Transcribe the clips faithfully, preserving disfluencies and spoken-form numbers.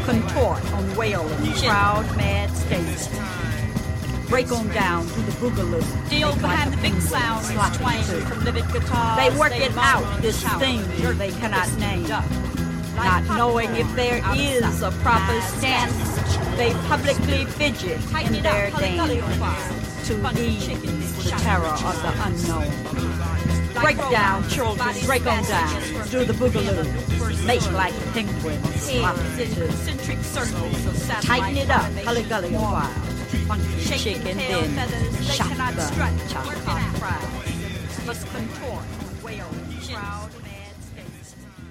contort on wailing, proud, mad skates. Break on down to the boogaloo. Deal behind the big sounds, twang from livid guitars. They work it out, this thing they cannot name. Not knowing if there is a proper stance, they publicly fidget in their dance to ease the terror of the unknown. Break down, children, break on down, do the boogaloo. Make like penguins, Concentric circles of satellite. tighten it up, gully gully a while. Funky Shaking chicken, tail then feathers, they cannot strut, shotgun, work it chop, out. fry. Must contort on wailing, proud, mad skates.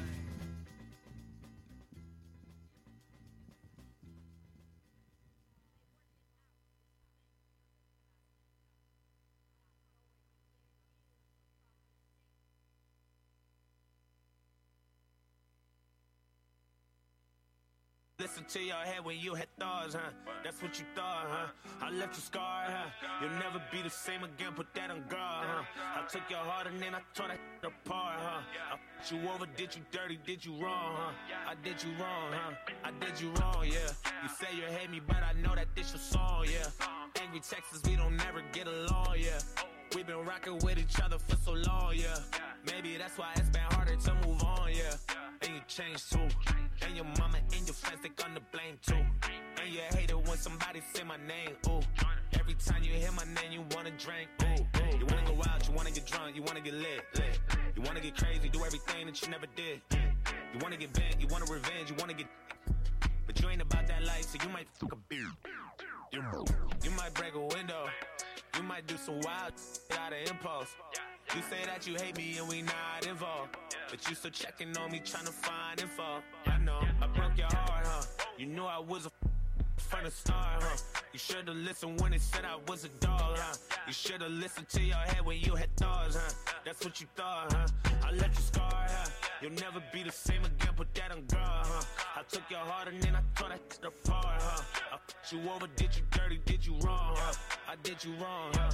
Listen to your head when you had thoughts, huh? That's what you thought, huh? I left you scarred, huh? You'll never be the same again, put that on guard, huh? I took your heart and then I tore that apart, huh? I f***ed you over, did you dirty, did you wrong, huh? I did you wrong, huh? I did you wrong, yeah. You say you hate me, but I know that this your song, yeah. Angry Texas, we don't never get along, yeah. We've been rocking with each other for so long, yeah. Maybe that's why it's been harder to move on, yeah. And you changed too. And your mama and your friends, they gonna blame too. And you hate it when somebody say my name, ooh. Every time you hear my name, you wanna drink, ooh, ooh. You wanna go out, you wanna get drunk, you wanna get lit, lit. You wanna get crazy, do everything that you never did. You wanna get bent, you wanna revenge, you wanna get... But you ain't about that life, so you might fuck a beer. You, you might break a window. You might do some wild out of impulse. You say that you hate me and we not involved, but you still checking on me, trying to find info. I know, I broke your heart, huh? You knew I was a from the start, huh? You should've listened when it said I was a dog, huh? You should've listened to your head when you had thoughts, huh? That's what you thought, huh? I left you scarred, huh? You'll never be the same again, put that on guard, huh? I took your heart and then I tore that shit apart, huh? I f***ed you over, did you dirty, did you wrong, huh? I did you wrong, huh?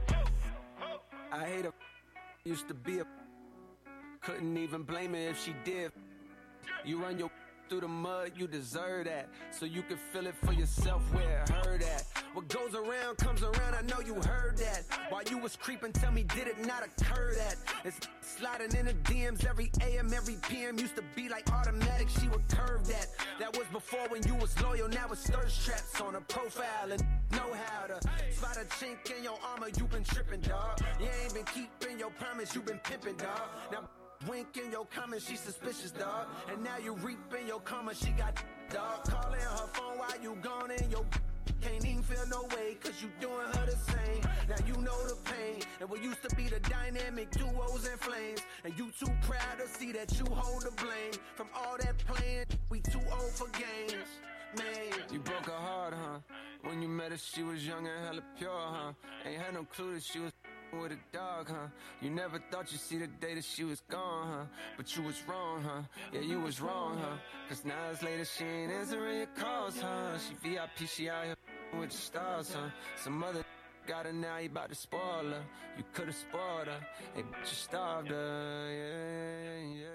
I hate her, used to be a, couldn't even blame her if she did. You run your through the mud, you deserve that. So you can feel it for yourself where it hurt at. What goes around comes around, I know you heard that. While you was creeping, tell me, did it not occur that it's sliding in the D Ms every A M, every P M used to be like automatic, she would curve that. That was before when you was loyal, now it's thirst traps on a profile and know how to spot a chink in your armor, you been tripping, dog. You ain't been keeping your promise, you been pimping, dog. Now wink in your comments, she suspicious, dog. And now you reaping your karma, she got dog. Calling her phone while you gone in your can't even feel no way, cause you doing her the same. Now you know the pain, and we used to be the dynamic duos and flames. And you too proud to see that you hold the blame. From all that playing, we too old for games. Man, you broke her heart, huh? When you met her, she was young and hella pure, huh? Ain't had no clue that she was with a dog, huh? You never thought you'd see the day that she was gone, huh? But you was wrong, huh? Yeah, you was wrong, huh? Cause now it's later, she ain't answering your calls, huh? She V I P, she out here with the stars, huh? Some other got her now, you about to spoil her. You could've spoiled her, hey, but you starved her, yeah, yeah.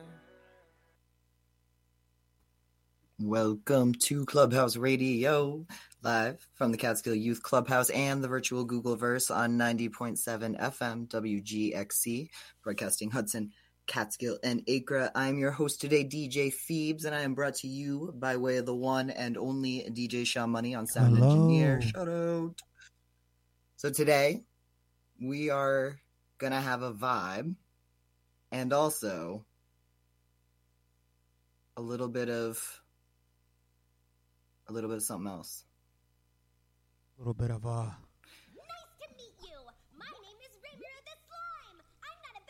Welcome to Clubhouse Radio, live from the Catskill Youth Clubhouse and the virtual Googleverse on ninety point seven F M W G X C, broadcasting Hudson, Catskill, and Acre. I'm your host today, D J Phoebes, and I am brought to you by way of the one and only D J Sean Money on Sound Hello. Engineer. Shout out. So today, we are going to have a vibe and also a little bit of a little bit of something else. A little bit of uh Nice to meet you. My name is Rainier the Slime. I'm not a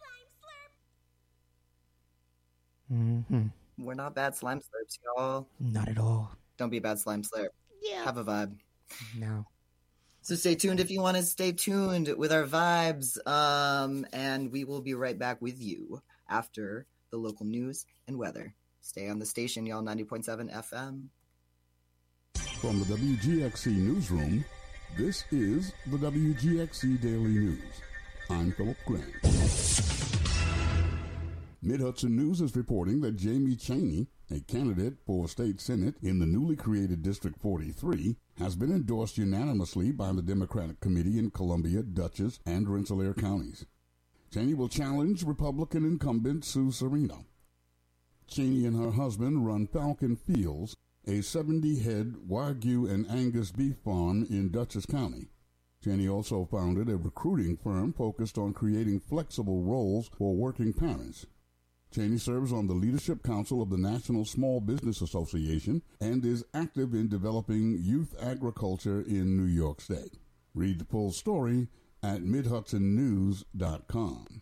bad slime slurp. mm-hmm. We're not bad slime slurps, y'all. Not at all. Don't be a bad slime slurp. Yeah. Have a vibe. No. So stay tuned if you want to stay tuned with our vibes. Um, and we will be right back with you after the local news and weather. Stay on the station, y'all. ninety point seven F M. From the W G X C Newsroom, this is the W G X C Daily News. I'm Philip Grant. Mid-Hudson News is reporting that Jamie Chaney, a candidate for state senate in the newly created District forty-three, has been endorsed unanimously by the Democratic Committee in Columbia, Dutchess, and Rensselaer counties. Cheney will challenge Republican incumbent Sue Serino. Cheney and her husband run Falcon Fields, a seventy-head Wagyu and Angus beef farm in Dutchess County. Cheney also founded a recruiting firm focused on creating flexible roles for working parents. Cheney serves on the Leadership Council of the National Small Business Association and is active in developing youth agriculture in New York State. Read the full story at mid hudson news dot com.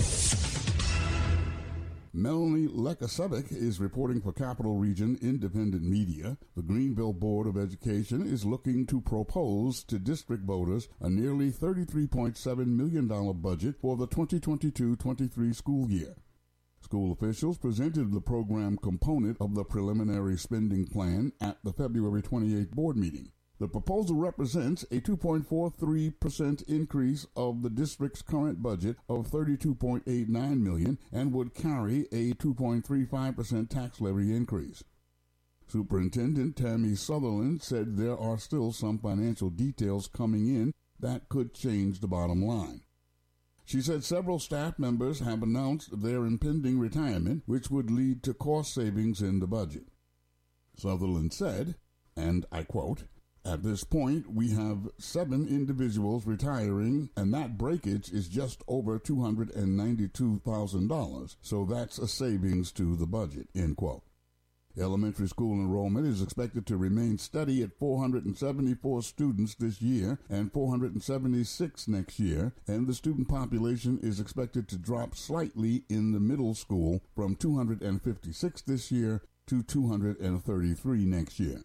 Melanie Lekasevich is reporting for Capital Region Independent Media. The Greenville Board of Education is looking to propose to district voters a nearly thirty-three point seven million dollars budget for the twenty twenty-two twenty-three school year. School officials presented the program component of the preliminary spending plan at the February twenty-eighth board meeting. The proposal represents a two point four three percent increase of the district's current budget of thirty-two point eight nine million dollars and would carry a two point three five percent tax levy increase. Superintendent Tammy Sutherland said there are still some financial details coming in that could change the bottom line. She said several staff members have announced their impending retirement, which would lead to cost savings in the budget. Sutherland said, and I quote, "At this point, we have seven individuals retiring, and that breakage is just over two hundred ninety-two thousand dollars, so that's a savings to the budget," end quote. Elementary school enrollment is expected to remain steady at four hundred seventy-four students this year and four hundred seventy-six next year, and the student population is expected to drop slightly in the middle school from two hundred fifty-six this year to two hundred thirty-three next year.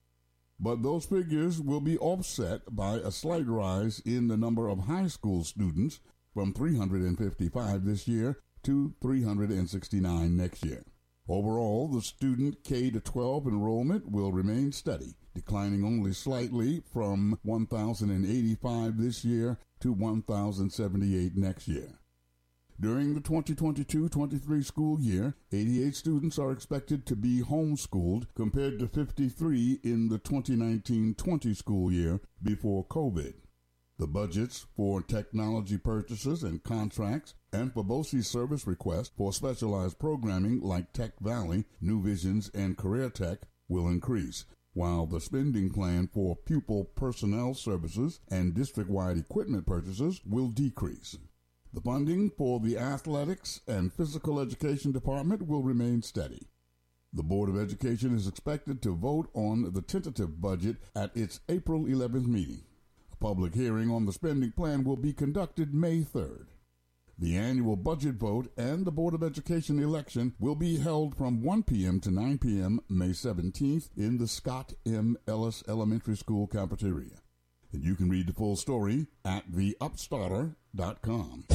But those figures will be offset by a slight rise in the number of high school students from three hundred fifty-five this year to three hundred sixty-nine next year. Overall, the student K through twelve enrollment will remain steady, declining only slightly from one thousand eighty-five this year to one thousand seventy-eight next year. During the twenty twenty-two twenty-three school year, eighty-eight students are expected to be homeschooled compared to fifty-three in the twenty nineteen twenty school year before COVID. The budgets for technology purchases and contracts and for B O C E service requests for specialized programming like Tech Valley, New Visions, and Career Tech will increase, while the spending plan for pupil personnel services and district-wide equipment purchases will decrease. The funding for the athletics and physical education department will remain steady. The Board of Education is expected to vote on the tentative budget at its April eleventh meeting. A public hearing on the spending plan will be conducted May third. The annual budget vote and the Board of Education election will be held from one p.m. to nine p.m. May seventeenth in the Scott M. Ellis Elementary School cafeteria. And you can read the full story at the upstarter dot com.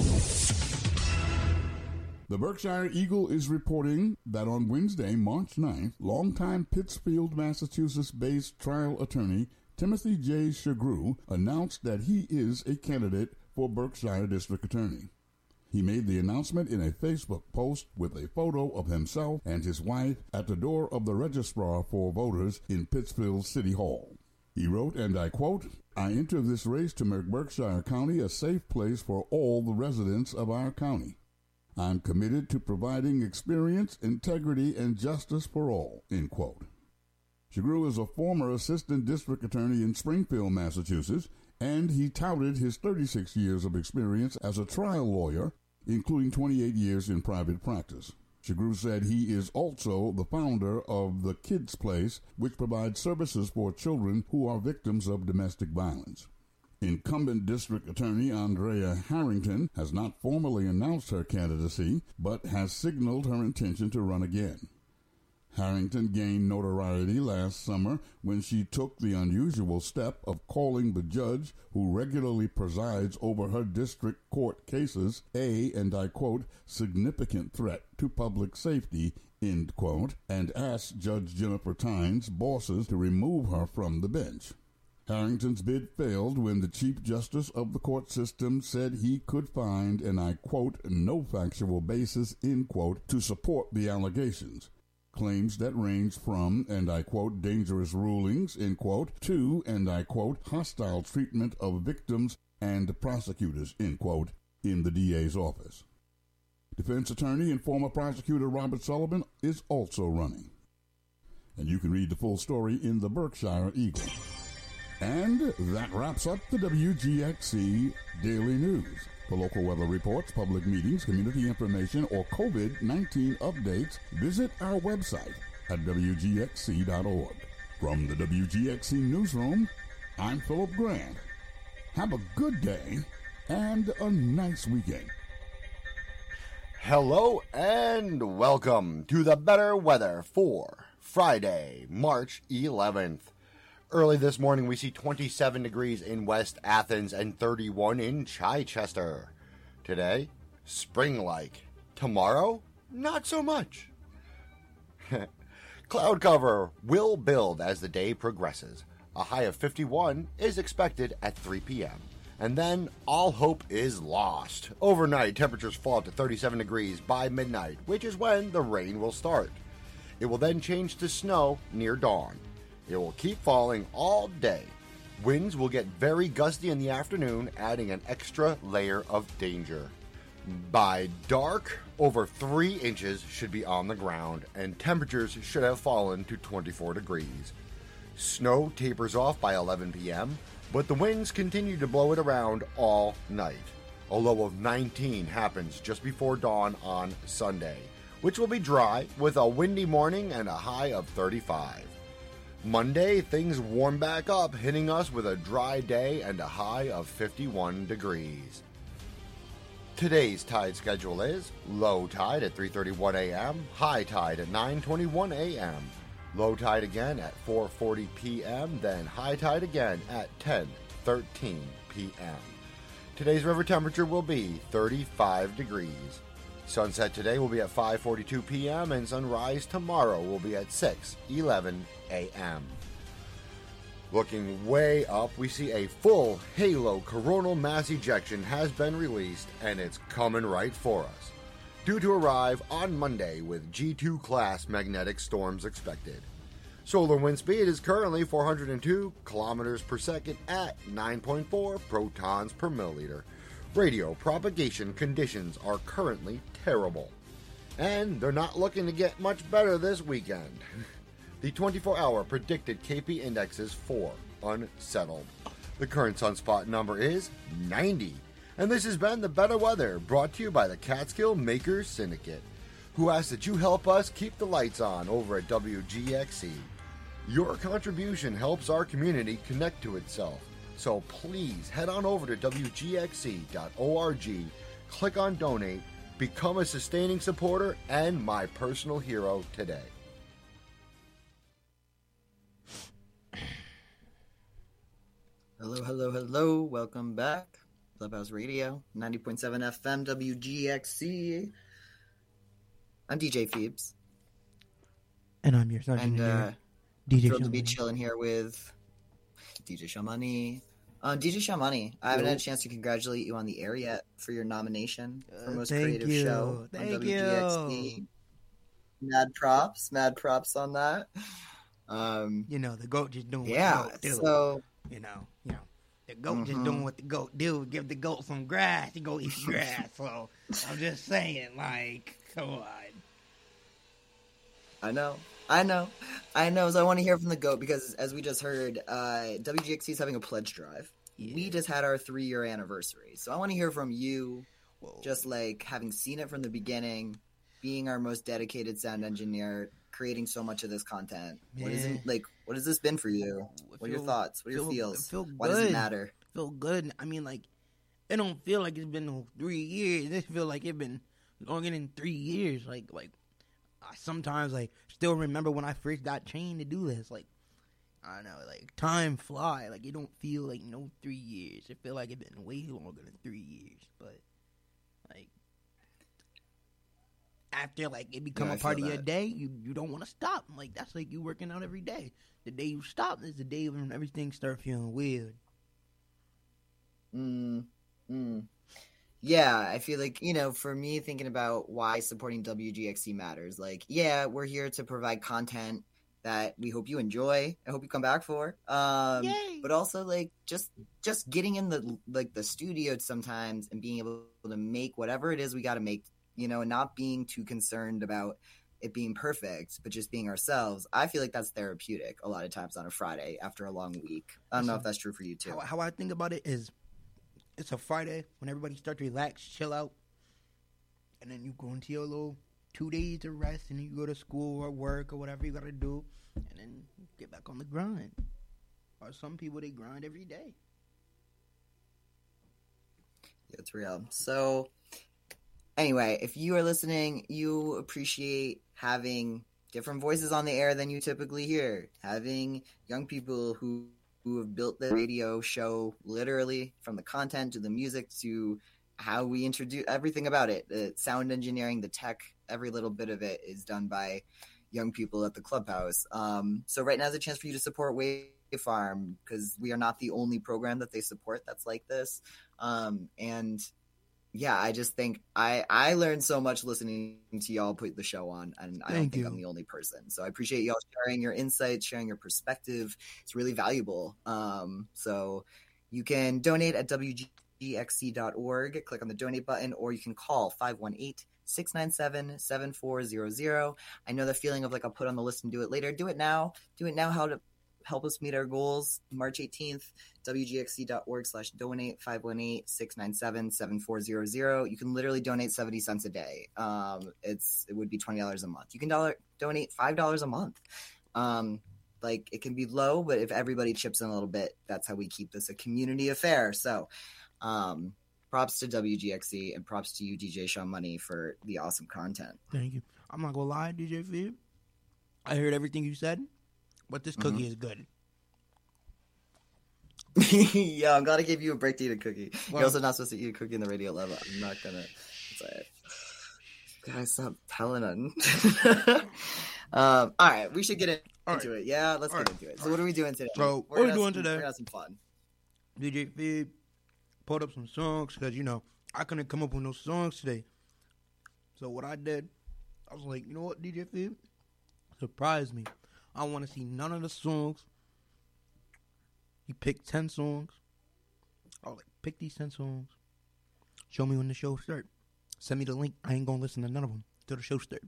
The Berkshire Eagle is reporting that on Wednesday, March ninth, longtime Pittsfield, Massachusetts-based trial attorney Timothy J. Shagru announced that he is a candidate for Berkshire District Attorney. He made the announcement in a Facebook post with a photo of himself and his wife at the door of the Registrar for Voters in Pittsfield City Hall. He wrote, and I quote, "I enter this race to make Berkshire County a safe place for all the residents of our county. I'm committed to providing experience, integrity, and justice for all," end quote. Shagru is a former assistant district attorney in Springfield, Massachusetts, and he touted his thirty-six years of experience as a trial lawyer, including twenty-eight years in private practice. Shagru said he is also the founder of the Kids Place, which provides services for children who are victims of domestic violence. Incumbent District Attorney Andrea Harrington has not formally announced her candidacy, but has signaled her intention to run again. Harrington gained notoriety last summer when she took the unusual step of calling the judge who regularly presides over her district court cases a, and I quote, significant threat to public safety, end quote, and asked Judge Jennifer Tynes' bosses to remove her from the bench. Harrington's bid failed when the Chief Justice of the court system said he could find, and I quote, no factual basis, end quote, to support the allegations, claims that range from, and I quote, dangerous rulings, end quote, to, and I quote, hostile treatment of victims and prosecutors, end quote, in the D A's office. Defense attorney and former prosecutor Robert Sullivan is also running. And you can read the full story in the Berkshire Eagle. And that wraps up the W G X C Daily News. For local weather reports, public meetings, community information, or COVID nineteen updates, visit our website at W G X C dot org. From the W G X C Newsroom, I'm Philip Grant. Have a good day and a nice weekend. Hello and welcome to the better weather for Friday, March eleventh. Early this morning, we see twenty-seven degrees in West Athens and thirty-one in Chichester. Today, spring-like. Tomorrow, not so much. Cloud cover will build as the day progresses. A high of fifty-one is expected at three p.m. And then all hope is lost. Overnight, temperatures fall to thirty-seven degrees by midnight, which is when the rain will start. It will then change to snow near dawn. It will keep falling all day. Winds will get very gusty in the afternoon, adding an extra layer of danger. By dark, over three inches should be on the ground, and temperatures should have fallen to twenty-four degrees. Snow tapers off by eleven p.m., but the winds continue to blow it around all night. A low of nineteen happens just before dawn on Sunday, which will be dry with a windy morning and a high of thirty-five. Monday, things warm back up, hitting us with a dry day and a high of fifty-one degrees. Today's tide schedule is low tide at three thirty-one a.m., high tide at nine twenty-one a.m., low tide again at four forty p.m., then high tide again at ten thirteen p.m. Today's river temperature will be thirty-five degrees. Sunset today will be at five forty-two p.m. and sunrise tomorrow will be at six eleven a.m. Looking way up, we see a full halo coronal mass ejection has been released and it's coming right for us. Due to arrive on Monday with G two class magnetic storms expected. Solar wind speed is currently four hundred two kilometers per second at nine point four protons per milliliter. Radio propagation conditions are currently terrible. And they're not looking to get much better this weekend. The twenty-four hour predicted K P index is four, unsettled. The current sunspot number is ninety. And this has been the Better Weather, brought to you by the Catskill Makers Syndicate, who asks that you help us keep the lights on over at W G X C. Your contribution helps our community connect to itself. So please head on over to W G X C dot org, click on Donate, become a sustaining supporter, and my personal hero today. Hello, hello, hello. Welcome back. Clubhouse Radio, ninety point seven F M, W G X C. I'm D J Phoebes. And I'm your sergeant And uh, D J thrilled to be Shamani. chilling here with D J Shamani. Uh, D J Shamani, I haven't Yo. had a chance to congratulate you on the air yet for your nomination for Uh, Most thank Creative you. Show on Thank W G X C. you. Mad props, mad props on that. Um, You know, the goat just doing yeah, what the goat do. so You know, you know. The goat just Mhm. doing what the goat do. Give the goat some grass, he go eat the grass. So I'm just saying, like, come on. I know. I know. I know. So I want to hear from the GOAT because, as we just heard, uh, W G X C is having a pledge drive. Yeah. We just had our three-year anniversary. So I want to hear from you, Whoa. just like having seen it from the beginning, being our most dedicated sound engineer, creating so much of this content. What is Yeah. it like? What has this been for you? It What are your feel- thoughts? What are your feel- feels? it feel Why does it good. matter? Feel good. I mean, like, it don't feel like it's been no three years. It feel like it been longer than three years. Like, like I sometimes like still remember when I first got trained to do this. Like, I don't know, like time fly. Like it don't feel like no three years. It feel like it been way longer than three years. But like after like it become Yeah, I a part feel of your that. day, you you don't want to stop. Like that's like you working out every day. The day you stop is the day when everything start feeling weird. Mm, mm. Yeah, I feel like, you know, for me, thinking about why supporting W G X C matters, like, yeah, we're here to provide content that we hope you enjoy. I hope you come back for. Um, Yay. But also, like, just just getting in the like the studio sometimes and being able to make whatever it is we got to make, you know, and not being too concerned about it being perfect, but just being ourselves. I feel like that's therapeutic a lot of times on a Friday after a long week. I don't know if that's true for you too. How, how I think about it is, it's a Friday when everybody starts to relax, chill out, and then you go into your little two days of rest, and you go to school or work or whatever you got to do, and then get back on the grind. Or some people, they grind every day. Yeah, it's real. So anyway, if you are listening, you appreciate having different voices on the air than you typically hear, having young people who who have built the radio show literally from the content to the music to how we introduce everything about it. The sound engineering, the tech, every little bit of it is done by young people at the Clubhouse. Um, so right now is a chance for you to support Wavefarm because we are not the only program that they support that's like this. Um, and yeah, I just think I, I learned so much listening to y'all put the show on, and I don't Thank think you. I'm the only person. So I appreciate y'all sharing your insights, sharing your perspective. It's really valuable. Um, so you can donate at W G X C dot org. Click on the donate button, or you can call five one eight, six nine seven, seven four zero zero. I know the feeling of like I'll put on the list and do it later. Do it now. Do it now. How to help us meet our goals. March eighteenth, W G X C dot org slash donate, five one eight, six nine seven, seven four zero zero. You can literally donate seventy cents a day. Um, it's It would be twenty dollars a month. You can dollar, donate five dollars a month. Um, like it can be low, but if everybody chips in a little bit, that's how we keep this a community affair. So um, props to W G X C and props to you, D J Sean Money, for the awesome content. Thank you. I'm not gonna lie, D J Phoebe. I heard everything you said, but this cookie Mhm. is good. Yeah, I'm glad I gave you a break to eat a cookie. Well- You're also not supposed to eat a cookie in the radio level. I'm not gonna. It's all right. Guys, stop telling them. um, all right, we should get in- All into right. it. Yeah, let's All get right. into it. So, All what are we doing today? So, We're what are we gonna doing have some- today? We're gonna have some fun. D J Phoebe pulled up some songs because, you know, I couldn't come up with no songs today. So what I did, I was like, you know what, D J Phoebe? Surprise me. I want to see none of the songs. You picked ten songs. I was like, pick these ten songs. Show me when the show start. Send me the link. I ain't going to listen to none of them till the show start.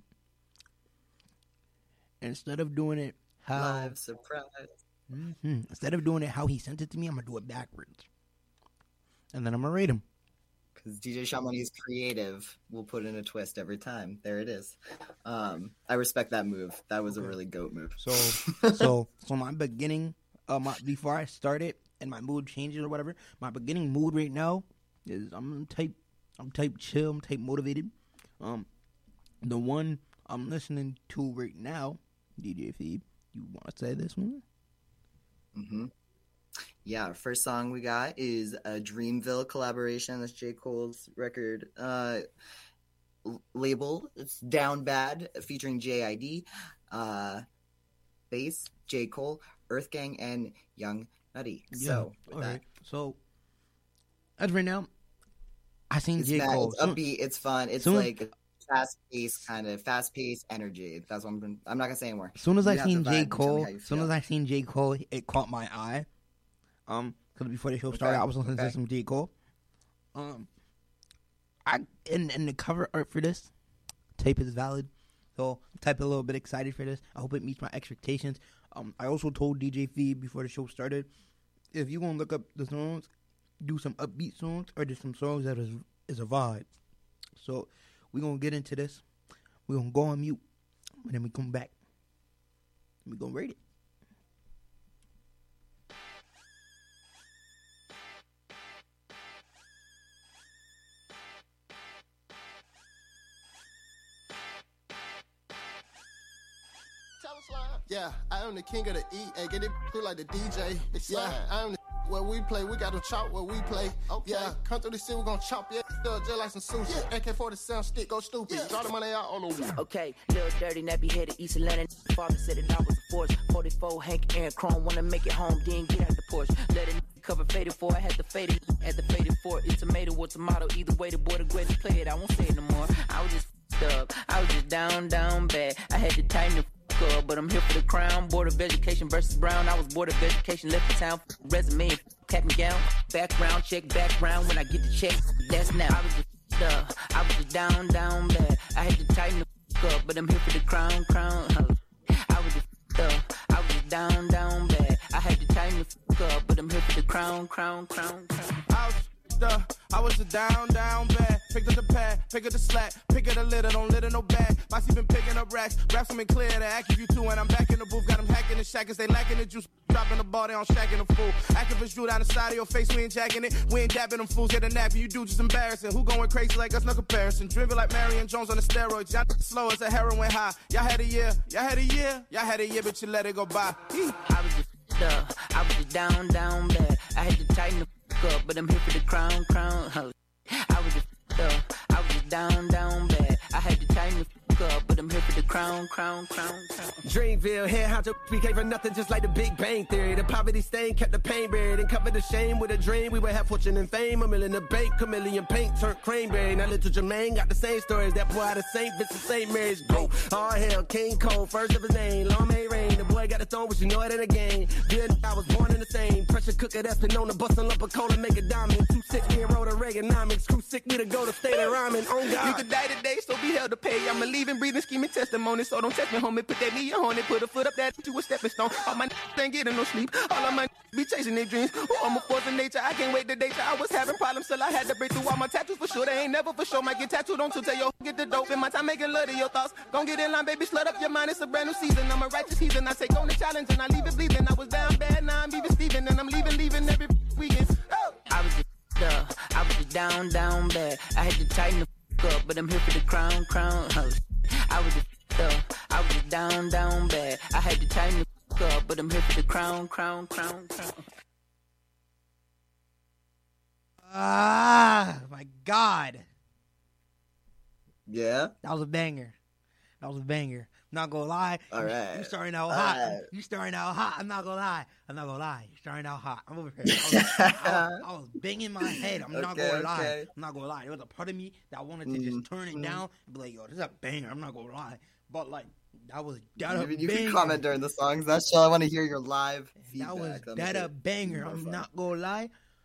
Instead of doing it how... Live surprise. Mm-hmm. Instead of doing it how he sent it to me, I'm going to do it backwards. And then I'm going to rate him. Because D J Sean Money is creative. We'll put in a twist every time. There it is. Um, I respect that move. That was Okay. a really goat move. So, so, so my beginning, uh, my before I started and my mood changes or whatever, my beginning mood right now is I'm type, I'm type chill, I'm type motivated. Um, the one I'm listening to right now, D J Phoebe, you want to say this one? Mm-hmm. Yeah, our first song we got is a Dreamville collaboration. That's J. Cole's record uh, l- label. It's Down Bad, featuring J I D, uh, Bass, J. Cole, Earth Gang, and Young Nutty. So, with all that, right. So, as of right now, I seen it's, J mad, Cole. it's upbeat, it's fun, it's soon- like fast-paced kind of, fast-paced energy. That's what I'm, I'm not going to say anymore. As soon as You I have to seen vibe J and tell me Cole, how you as soon feel. as I seen J Cole, it caught my eye. Um, because before the show started, Okay, I was listening okay. to some J Cole. Um, I and and the cover art for this tape is valid, so I'm type a little bit excited for this. I hope it meets my expectations. Um, I also told D J Phoebe before the show started, if you gonna look up the songs, do some upbeat songs or just some songs that is is a vibe. So we gonna get into this. We gonna go on mute, and then we come back. We gonna rate it. Yeah, I am the king of the E. Hey, get it through like the D J. Yeah, I am the where we play. We got to chop where we play. Okay. Yeah, come through the city, we gon' chop. Yeah, just like some sushi. Yeah. A K forty-seven stick, go stupid. Yeah. Draw the money out on the wall. Okay, little dirty, nappy headed East Atlanta. Father said it I was a force. forty-four Hank Aaron Chrome, wanna make it home, then get out the porch. Let it cover faded for. I had to fade it, had to fade it for. It's tomato or tomato. Either way, the boy the greatest play it. I won't say it no more. I was just f***ed up. I was just down, down bad. I had to tighten the f*** up, but I'm here for the crown. Board of Education versus Brown. I was board of Education, left the town. Resume and cap me down. Background check, background. When I get the check, that's now. I was just f***ed up. I was just down, down bad. I had to tighten the f*** up, but I'm here for the crown, crown. I was just f***ed up. I was just down, down bad. I had to tighten the f*** up, but I'm here for the crown, crown, crown, crown. I was f***ed up. I was just down, down bad. Picked up the pad, pick up the slack, pick up the litter, don't litter no bag. Bossy been picking up racks, raps them in clear to act you two, and I'm back in the booth, got them hacking the shackers, they lacking the juice, dropping the ball, they on shacking the fool. Activists drew down the side of your face, we ain't jacking it, we ain't dabbing them fools, get a nappy, you do just embarrassing. Who going crazy like us, no comparison. Driven like Marion Jones on the steroids, y'all slow as a heroin high. Y'all had a year, y'all had a year, y'all had a year, but you let it go by. I was just f***ed up, I was just down, down bad. I had to tighten the f*** up, but I'm here for the crown, crown. I was just f***ed up, I was just down, down bad. I had to tighten the f*** up, but I'm here for the crown, crown, crown, crown. Dreamville, head honcho, we came for nothing just like the Big Bang Theory. The poverty stain kept the pain buried and covered the shame with a dream. We would have fortune and fame, a million in the bank, chameleon paint turned cranberry. Now little Jermaine got the same stories. That boy had a Saint Vincent Saint Mary's go. All hell, King Cole, first of his name, long may rain. The boy got the throne, but you know it ain't a game. Good, I was born in the same pressure cooker that's been known to bust a lump of coal and make a diamond. Too sick, me and wrote a Reaganomics. Crew sick, we to go to state of rhyming. On God. You could die today, so be held to pay. I'm a leaving, breathing, scheming testimony, so don't test me, homie. Put that knee on it, put a foot up that to a stepping stone. All my ain't getting no sleep. All of my be chasing their dreams. Oh, I'm a force of nature. I can't wait the day I was having problems, till I had to break through all my tattoos for sure. They ain't never for sure. Might get tattooed on to tell yo get the dope. In my time making love to your thoughts. Gon' get in line, baby. Slut up your mind. It's a brand new season. I'm a righteous heathen. I take on the challenge and I leave it bleeding. I was down bad, now I'm even Steven, and I'm leaving, leaving every weekend. Oh. I was just up, I was just down, down bad. I had to tighten the f*** up, but I'm here for the crown, crown. I was just up, I was just down, down bad. I had to tighten the f*** up, but I'm here for the crown, crown, crown, crown. Ah, my God. Yeah? That was a banger. That was a banger. Not gonna lie. All right. You starting out All hot. right. You starting out hot. I'm not gonna lie. I'm not gonna lie. You starting out hot. I'm over here. I was, I was, I was banging my head. I'm not Okay, gonna lie. okay. I'm not gonna lie. There was a part of me that wanted to just turn it down and be like, yo, this is a banger. I'm not gonna lie. But like, that was that You, a you banger. can comment during the songs. That's chill. I want to hear your live feedback. That was That'll that make a it banger. more I'm fun. not gonna lie.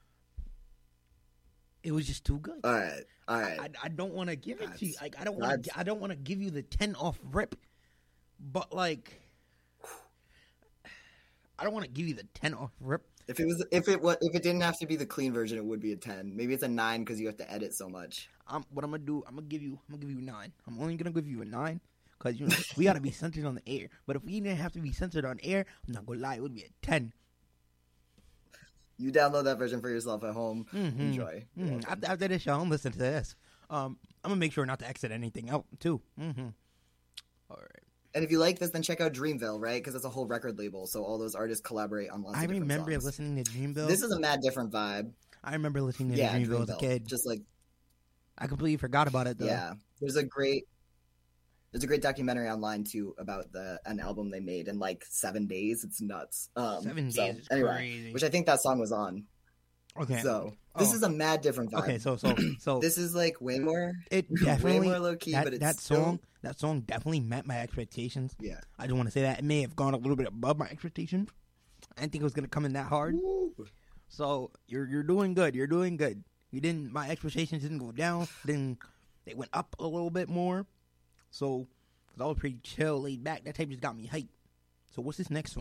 It was just too good. All right, all right. I, I don't want to give it to you. That's- Like I don't want to. that's- I don't want to give you the ten off rip. But like, I don't want to give you the ten off rip. If it was, if it was, if it didn't have to be the clean version, it would be a ten. Maybe it's a nine because you have to edit so much. I'm, what I'm gonna do? I'm gonna give you. I'm gonna give you a nine. I'm only gonna give you a nine because you know we gotta be censored on the air. But if we didn't have to be censored on air, I'm not gonna lie. It would be a ten. You download that version for yourself at home. Mhm. Enjoy. You're Mhm. welcome. After, after this show, I'm listening to this. Um, I'm gonna make sure not to exit anything out too. Mm-hmm. All right. And if you like this, then check out Dreamville, right? Because it's a whole record label, so all those artists collaborate on lots I of different remember songs. listening to Dreamville. This is a mad different vibe. I remember listening to Yeah, Dreamville as a Dreamville. kid. Just like I completely forgot about it though. yeah, there's a great there's a great documentary online too about the an album they made in like seven days. It's nuts. Um, Seven so, days is anyway, crazy. which I think that song was on. Okay. So this Oh. is a mad different vibe. Okay, so so so this is like way more it way definitely more low key, that, but it's that still, song that song definitely met my expectations. Yeah. I just want to say that it may have gone a little bit above my expectations. I didn't think it was gonna come in that hard. Woo. So you're you're doing good. You're doing good. You didn't. My expectations didn't go down. Then they went up a little bit more. So because I was pretty chill, laid back. That tape just got me hyped. So what's this next one?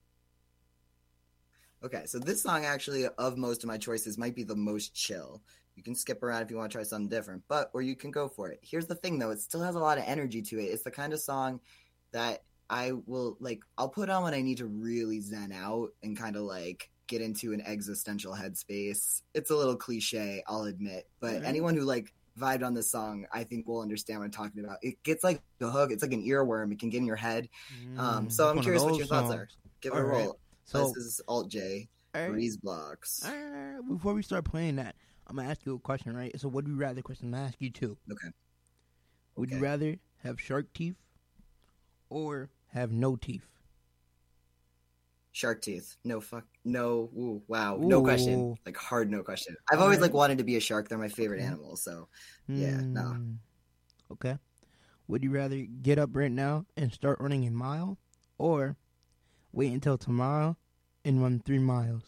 Okay, so this song actually, of most of my choices, might be the most chill. You can skip around if you want to try something different, but or you can go for it. Here's the thing, though: it still has a lot of energy to it. It's the kind of song that I will like. I'll put on when I need to really zen out and kind of like get into an existential headspace. It's a little cliche, I'll admit, but Mhm. anyone who like vibed on this song, I think will understand what I'm talking about. It gets like the hook. It's like an earworm. It can get in your head. Um, so Mm, I'm one of curious what those your thoughts are. songs. Give it All a right. roll. So This is Alt J. all right. Breeze Blocks. All right, all right. Before we start playing that, I'm gonna ask you a question, right? So, would you rather? Question. I'm gonna ask you two. Okay. Would you Okay. rather have shark teeth or have no teeth? Shark teeth. No fuck. No. Ooh, wow. No question. Ooh. Like hard no question. I've All always right. like wanted to be a shark. They're my favorite Okay. animal. So yeah, no. Mm, Okay. Would you rather get up right now and start running a mile, or wait until tomorrow and run three miles?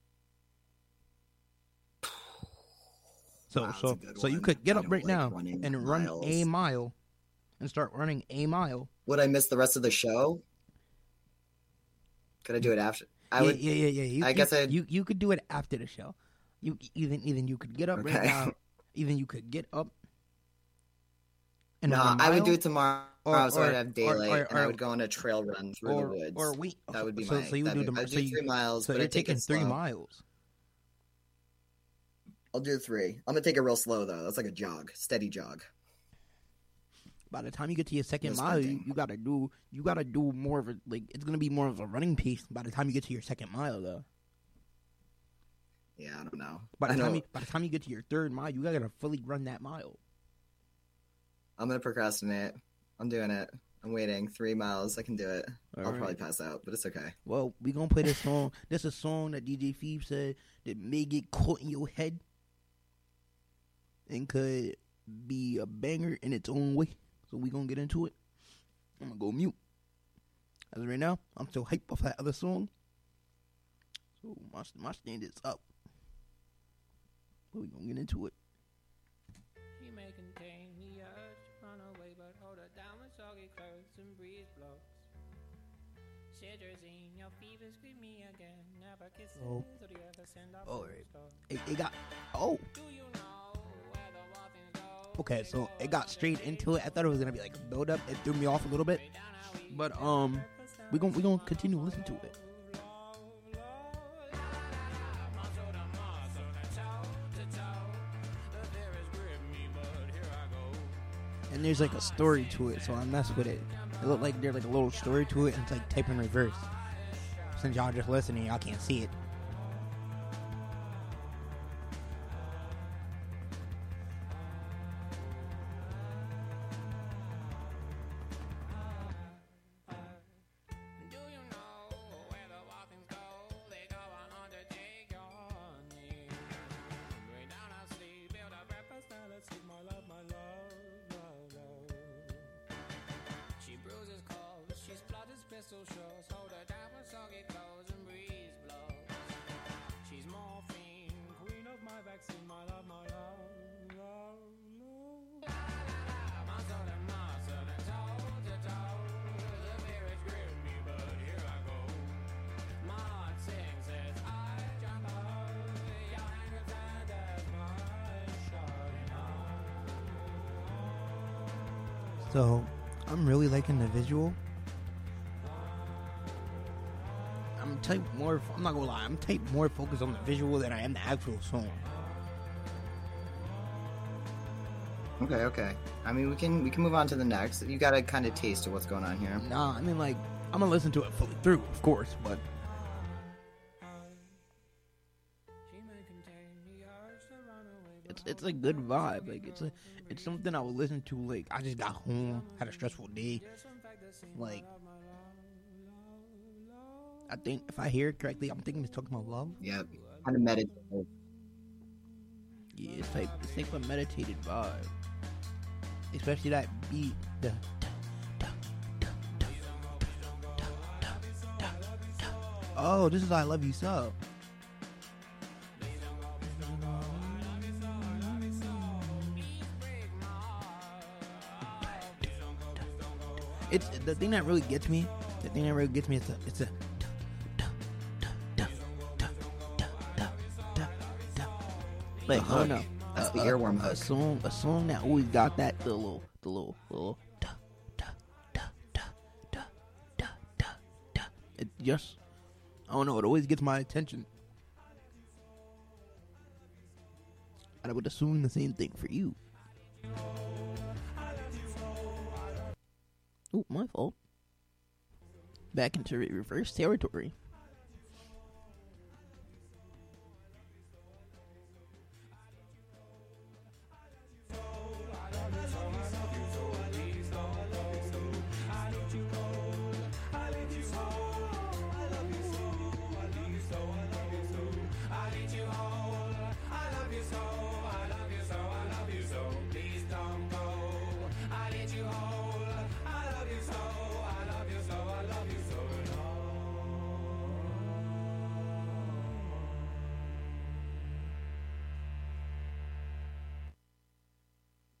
So Wow, that's so a good so you one. could get I up don't right like now running and run miles. a mile, and start running a mile. Would I miss the rest of the show? Could I do it after? I yeah, would. yeah, yeah, yeah. You, I you- guess I. you you could do it after the show. You even even you could get up right Okay. now. Even you could get up. And No, run a I would mile, do it tomorrow, or- so I'd or- have or- daylight, or- and I or- would go on a trail run through or, the woods. Or wait, that would be so, my. So you would do that'd the be- I'd so do you, three miles, So but you're I'd take taking it three slow. miles. I'll do three. I'm gonna take it real slow though. That's like a jog, steady jog. By the time you get to your second No mile, you, sprinting. you gotta do you gotta do more of a like it's gonna be more of a running pace by the time you get to your second mile though. Yeah, I don't know. By the I time know. you, by the time you get to your third mile, you gotta fully run that mile. I'm gonna procrastinate. I'm doing it. I'm waiting. Three miles. I can do it. All I'll right. probably pass out, but it's okay. Well, we gonna play this song. This is a song that D J Phoebe said that may get caught in your head and could be a banger in its own way. So we gonna get into it. I'm gonna go mute. As of right now, I'm still hyped off that other song. So my my stand is up. But we gonna get into it. She may contain the urge to run away, but hold her down with soggy clothes and breeze blows. Citrazine, your fever scream me again. Never kisses, Oh. or do you ever send up Oh, a right. star? It, it got oh. Do you know where the waffles go? Okay, so it got straight into it. I thought it was gonna be like a build up. It threw me off a little bit, but um, we gonna we gonna continue to listen to it. And there's like a story to it, so I mess with it. It looked like there's like a little story to it, and it's like type in reverse. Since y'all just listening, y'all can't see it. Do you know where the waffles go? They go on undertake your need. Lay down, I'll sleep, build a breakfast, now let's sleep, my love, my love, love, love. She bruises calls, she splutters pistol shots, hold her down with soggy clothes and breeze blows. She's morphine, queen of my vaccine, my love, my love, love, love. My soul and my soul and toe to toe. The fear is gripping me, but here I go. My heart sings as I jump out. Your anger turned as my shining eye. So, I'm really liking the visual. I'm type more. I'm not gonna lie. I'm type more focused on the visual than I am the actual song. Okay, okay. I mean, we can we can move on to the next. You got a kind of taste of what's going on here. Nah, I mean like I'm gonna listen to it fully through, of course, but it's it's a good vibe. Like it's a it's something I would listen to. Like I just got home, had a stressful day. Like I think if I hear it correctly, I'm thinking it's talking about love. Yep. Kind of meditative. Yeah, it's like it's like a meditated vibe, especially that beat. The oh, this is I Love You So. It's the thing that really gets me. The thing that really gets me is a, it's a. Like, The oh hook. no, That's a, the a- earworm a hook. song, a song that always got that the little, the little, little. Da, da, da, da, da, da, da, da. It just, I don't know. It always gets my attention. And I would assume the same thing for you. Oh, my fault. Back into re- reverse territory.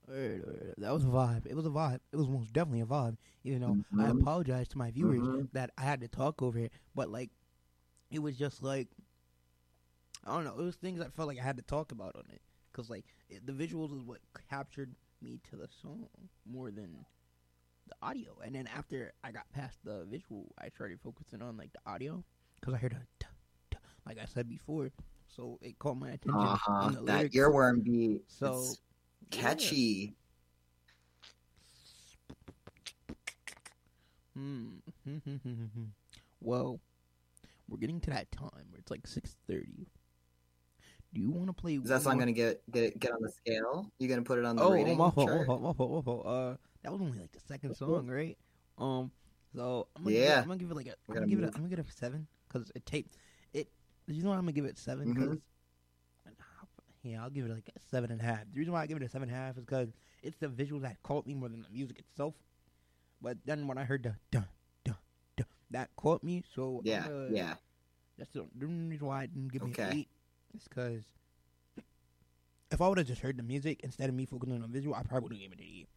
Word, word. That was a vibe. It was a vibe. It was most definitely a vibe. Even though Mm-hmm. I apologize to my viewers Mhm. that I had to talk over it, but like, it was just like, I don't know. It was things I felt like I had to talk about on it, cause like it, the visuals is what captured me to the song more than the audio. And then after I got past the visual, I started focusing on like the audio, cause I heard a duh, duh, like I said before, so it caught my attention. Uh-huh. in the That lyrics. earworm beat. So It's catchy. Hmm. Well, we're getting to that time where it's like six thirty. Do you want to play? Is that one song more- gonna get get get on the scale? You gonna put it on the Oh, rating my fault, my chart? fault, my fault, my fault. Uh, that was only like the second song, right? Um, so I'm gonna Yeah. give it, I'm gonna give it like a, I'm We're gonna gonna give it, a, move. I'm gonna give it a seven because it tape, it. You know what? I'm gonna give it seven Mhm. because, yeah, I'll give it like a seven and a half. The reason why I give it a seven and a half is because it's the visuals that caught me more than the music itself. But then when I heard the dun dun dun, that caught me. So Yeah, I'm gonna- yeah. That's the the reason why I didn't give me an Okay. eight. It's because if I would have just heard the music instead of me focusing on the visual, I probably would have given it an eight.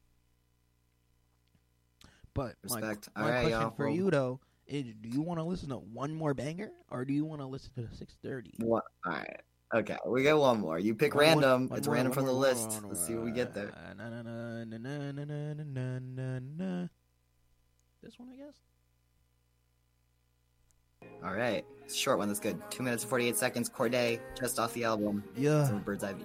But my, Respect. my All right, question y'all. for Well- you though is: do you want to listen to one more banger, or do you want to listen to the six thirty? What? All right. Okay, we got one more. You pick One more- random. one it's more, random one from the more, one list. more, one Let's more. see what we get there. Uh, na, na, na, na, na, na, na, na, na, na. This one, I guess. All right, short one. That's good. Two minutes and forty-eight seconds. Corday, just off the album. Yeah. From Bird's Eye View.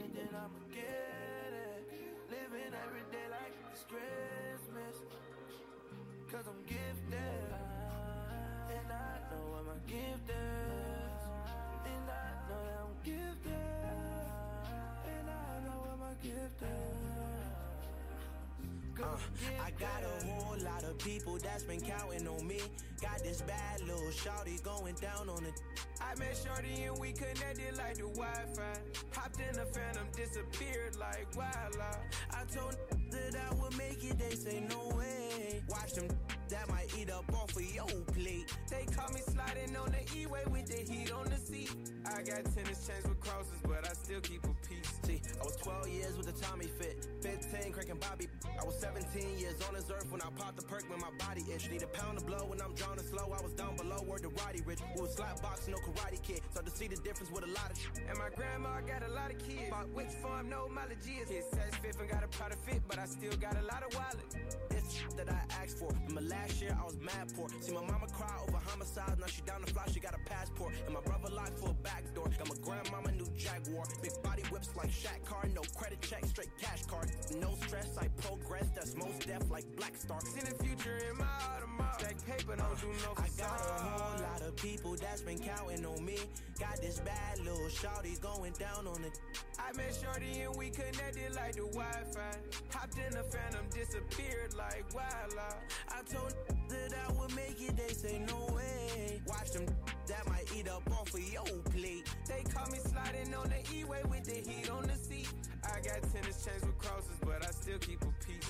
Uh, I got a whole lot of people that's been counting on me. Got this bad little shawty going down on it. I met Shorty and we connected like the Wi-Fi. Hopped in the Phantom, disappeared like wildlife. I told that I would make it, they say no way. Watch them that might eat up off of your plate. They caught me sliding on the E-way with the heat on the seat. I got tennis chains with crosses, but I still keep a piece. See, I was twelve years with a Tommy fit, fifteen cranking Bobby. I was seventeen years on this earth when I popped the perk when my body itch. Need a pound of blow when I'm drowning slow. I was down below, word to Roddy Rich. We was slap boxing, no karate kid. So to see the difference with a lot of shit. And my grandma got a lot of kids. Bought which farm, no mileage is. His says fifth and got a product fit, but I still got a lot of wallet. This shit that I asked for. Remember last year I was mad poor. See my mama cry over homicide. Now she down the fly, she got a passport. And my brother locked for a back door. Got my grandmama new Jaguar. Big body whips like Shaq car. No credit check, straight cash card. No stress, I progress. That's most deaf like Black Star. See the future in my Audemars. Stack paper, don't do no I facade. got a whole lot of people that's been counting on me. Got this bad little shawty going down on it. I met Shorty and we connected like the Wi-Fi. Hopped in the Phantom, disappeared like wildlife. I told that I would make it, they say no way. Watch them that might eat up off of your plate. They caught me sliding on the E-way with the heat on the seat. I got tennis chains with crosses, but I still keep a piece.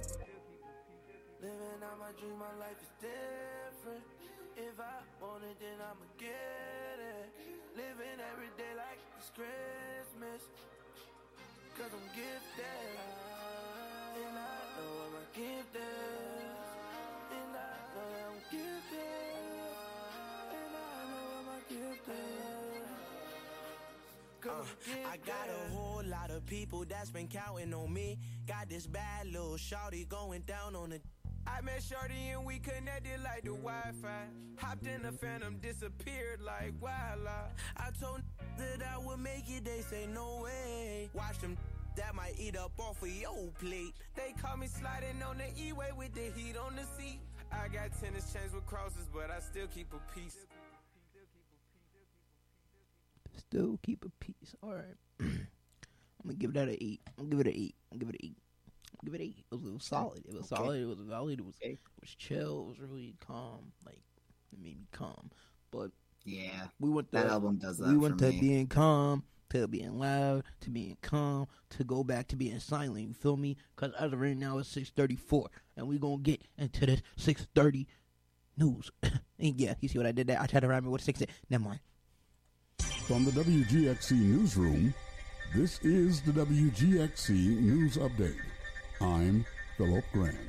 Living out my dream, my life is different. If I want it, then I'ma get it. Living every day like it's Christmas. Cause I'm gifted. And I know I'm a gifted. And I know I'm gifted. And I know I'm a gifted. Uh, I got a whole lot of people that's been counting on me. Got this bad little shawty going down on it. I met Shorty and we connected like the Wi-Fi. Hopped in the Phantom, disappeared like wildlife. I told that I would make it, they say no way. Watch them that might eat up off of your plate. They caught me sliding on the E-way with the heat on the seat. I got tennis chains with crosses, but I still keep a piece. Still keep a piece. All right. I'm gonna give that an eight. I'm gonna give it an eight. I'm gonna give it an eight. Give it eight. It was, it was solid. It was Okay. solid. It was valid. It was it was chill. It was really calm. Like it made me calm. But Yeah, we went to, that album does that We went for to me. being calm to being loud to being calm to go back to being silent. You feel me? Because as of right now it's six thirty four, and we gonna get into this six thirty news. And yeah, you see what I did there? I tried to rhyme it with six. Never mind. From the W G X C newsroom, This is the W G X C News Update. I'm Philip Grant.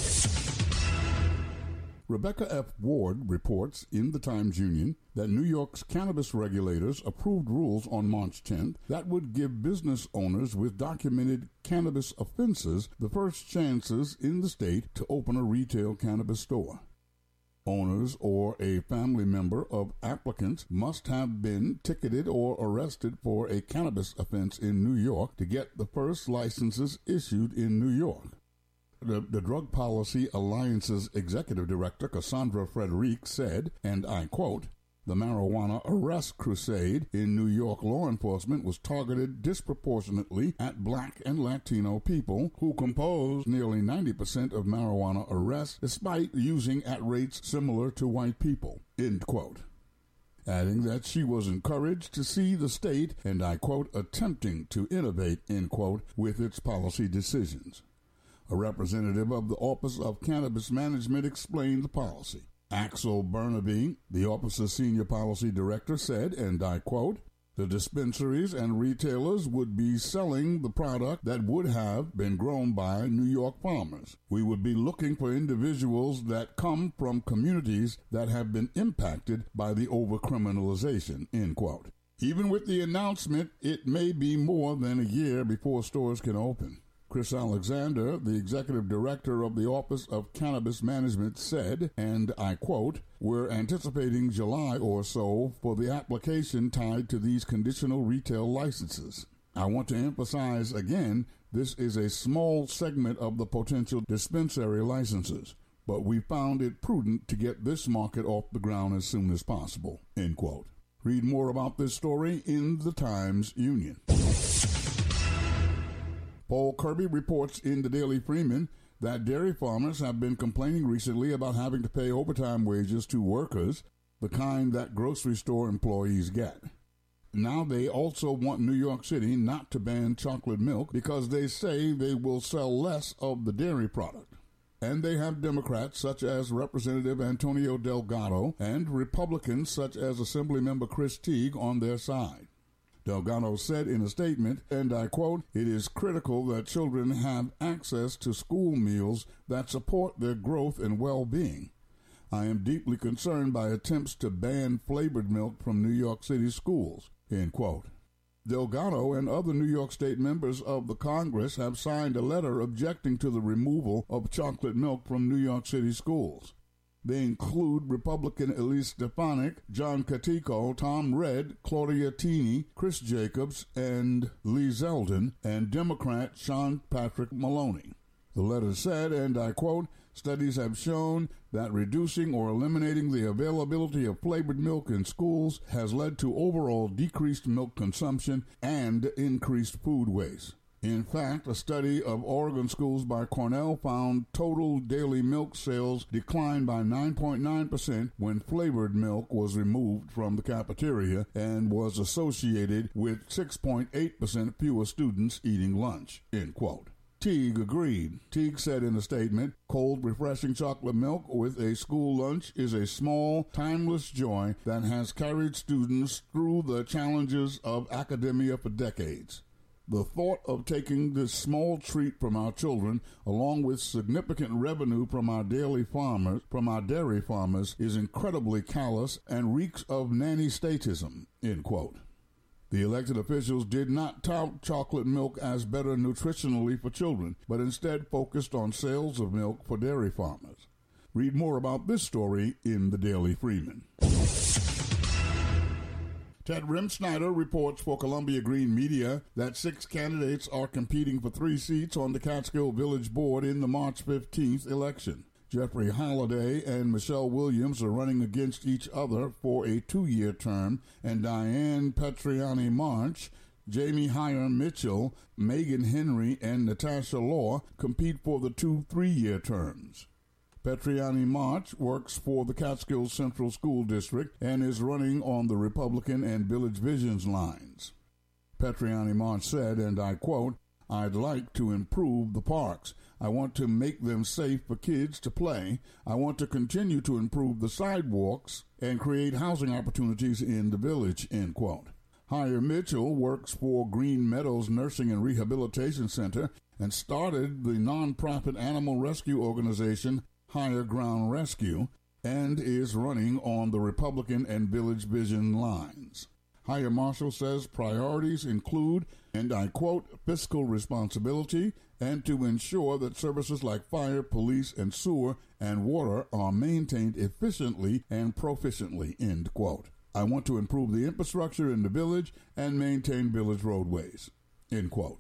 Rebecca F. Ward reports in the Times-Union that New York's cannabis regulators approved rules on March tenth that would give business owners with documented cannabis offenses the first chances in the state to open a retail cannabis store. Owners or a family member of applicants must have been ticketed or arrested for a cannabis offense in New York to get the first licenses issued in New York. The, the Drug Policy Alliance's executive director, Cassandra Frederick, said, and I quote, "The marijuana arrest crusade in New York law enforcement was targeted disproportionately at black and Latino people who compose nearly ninety percent of marijuana arrests despite using at rates similar to white people," end quote. Adding that she was encouraged to see the state, and I quote, "attempting to innovate," end quote, with its policy decisions. A representative of the Office of Cannabis Management explained the policy. Axel Burnaby, the office's senior policy director, said, and I quote, "The dispensaries and retailers would be selling the product that would have been grown by New York farmers. We would be looking for individuals that come from communities that have been impacted by the overcriminalization," end quote. Even with the announcement, it may be more than a year before stores can open. Chris Alexander, the executive director of the Office of Cannabis Management, said, and I quote, "We're anticipating July or so for the application tied to these conditional retail licenses. I want to emphasize again, this is a small segment of the potential dispensary licenses, but we found it prudent to get this market off the ground as soon as possible," end quote. Read more about this story in the Times-Union. Paul Kirby reports in the Daily Freeman that dairy farmers have been complaining recently about having to pay overtime wages to workers, the kind that grocery store employees get. Now they also want New York City not to ban chocolate milk because they say they will sell less of the dairy product. And they have Democrats such as Representative Antonio Delgado and Republicans such as Assemblymember Chris Teague on their side. Delgado said in a statement, and I quote, "It is critical that children have access to school meals that support their growth and well-being. I am deeply concerned by attempts to ban flavored milk from New York City schools," end quote. Delgado and other New York State members of the Congress have signed a letter objecting to the removal of chocolate milk from New York City schools. They include Republican Elise Stefanik, John Catico, Tom Red, Claudia Tini, Chris Jacobs, and Lee Zeldin, and Democrat Sean Patrick Maloney. The letter said, and I quote, "Studies have shown that reducing or eliminating the availability of flavored milk in schools has led to overall decreased milk consumption and increased food waste. In fact, a study of Oregon schools by Cornell found total daily milk sales declined by nine point nine percent when flavored milk was removed from the cafeteria and was associated with six point eight percent fewer students eating lunch," end quote. Teague agreed. Teague said in a statement, "Cold, refreshing chocolate milk with a school lunch is a small, timeless joy that has carried students through the challenges of academia for decades. The thought of taking this small treat from our children, along with significant revenue from our daily farmers, from our dairy farmers, is incredibly callous and reeks of nanny statism," end quote. The elected officials did not tout chocolate milk as better nutritionally for children, but instead focused on sales of milk for dairy farmers. Read more about this story in the Daily Freeman. Ted Remsnyder reports for Columbia Green Media that six candidates are competing for three seats on the Catskill Village Board in the March fifteenth election. Jeffrey Holliday and Michelle Williams are running against each other for a two-year term, and Diane Petriani March, Jamie Heyer Mitchell, Megan Henry, and Natasha Law compete for the two three-year terms. Petriani March works for the Catskill Central School District and is running on the Republican and Village Visions lines. Petriani March said, and I quote, "I'd like to improve the parks. I want to make them safe for kids to play. I want to continue to improve the sidewalks and create housing opportunities in the village," end quote. Hire Mitchell works for Green Meadows Nursing and Rehabilitation Center and started the nonprofit animal rescue organization Higher Ground Rescue and is running on the Republican and Village Vision lines. Higher Marshall says priorities include, and I quote, fiscal responsibility and to ensure that services like fire, police, and sewer and water are maintained efficiently and proficiently, end quote. I want to improve the infrastructure in the village and maintain village roadways, end quote.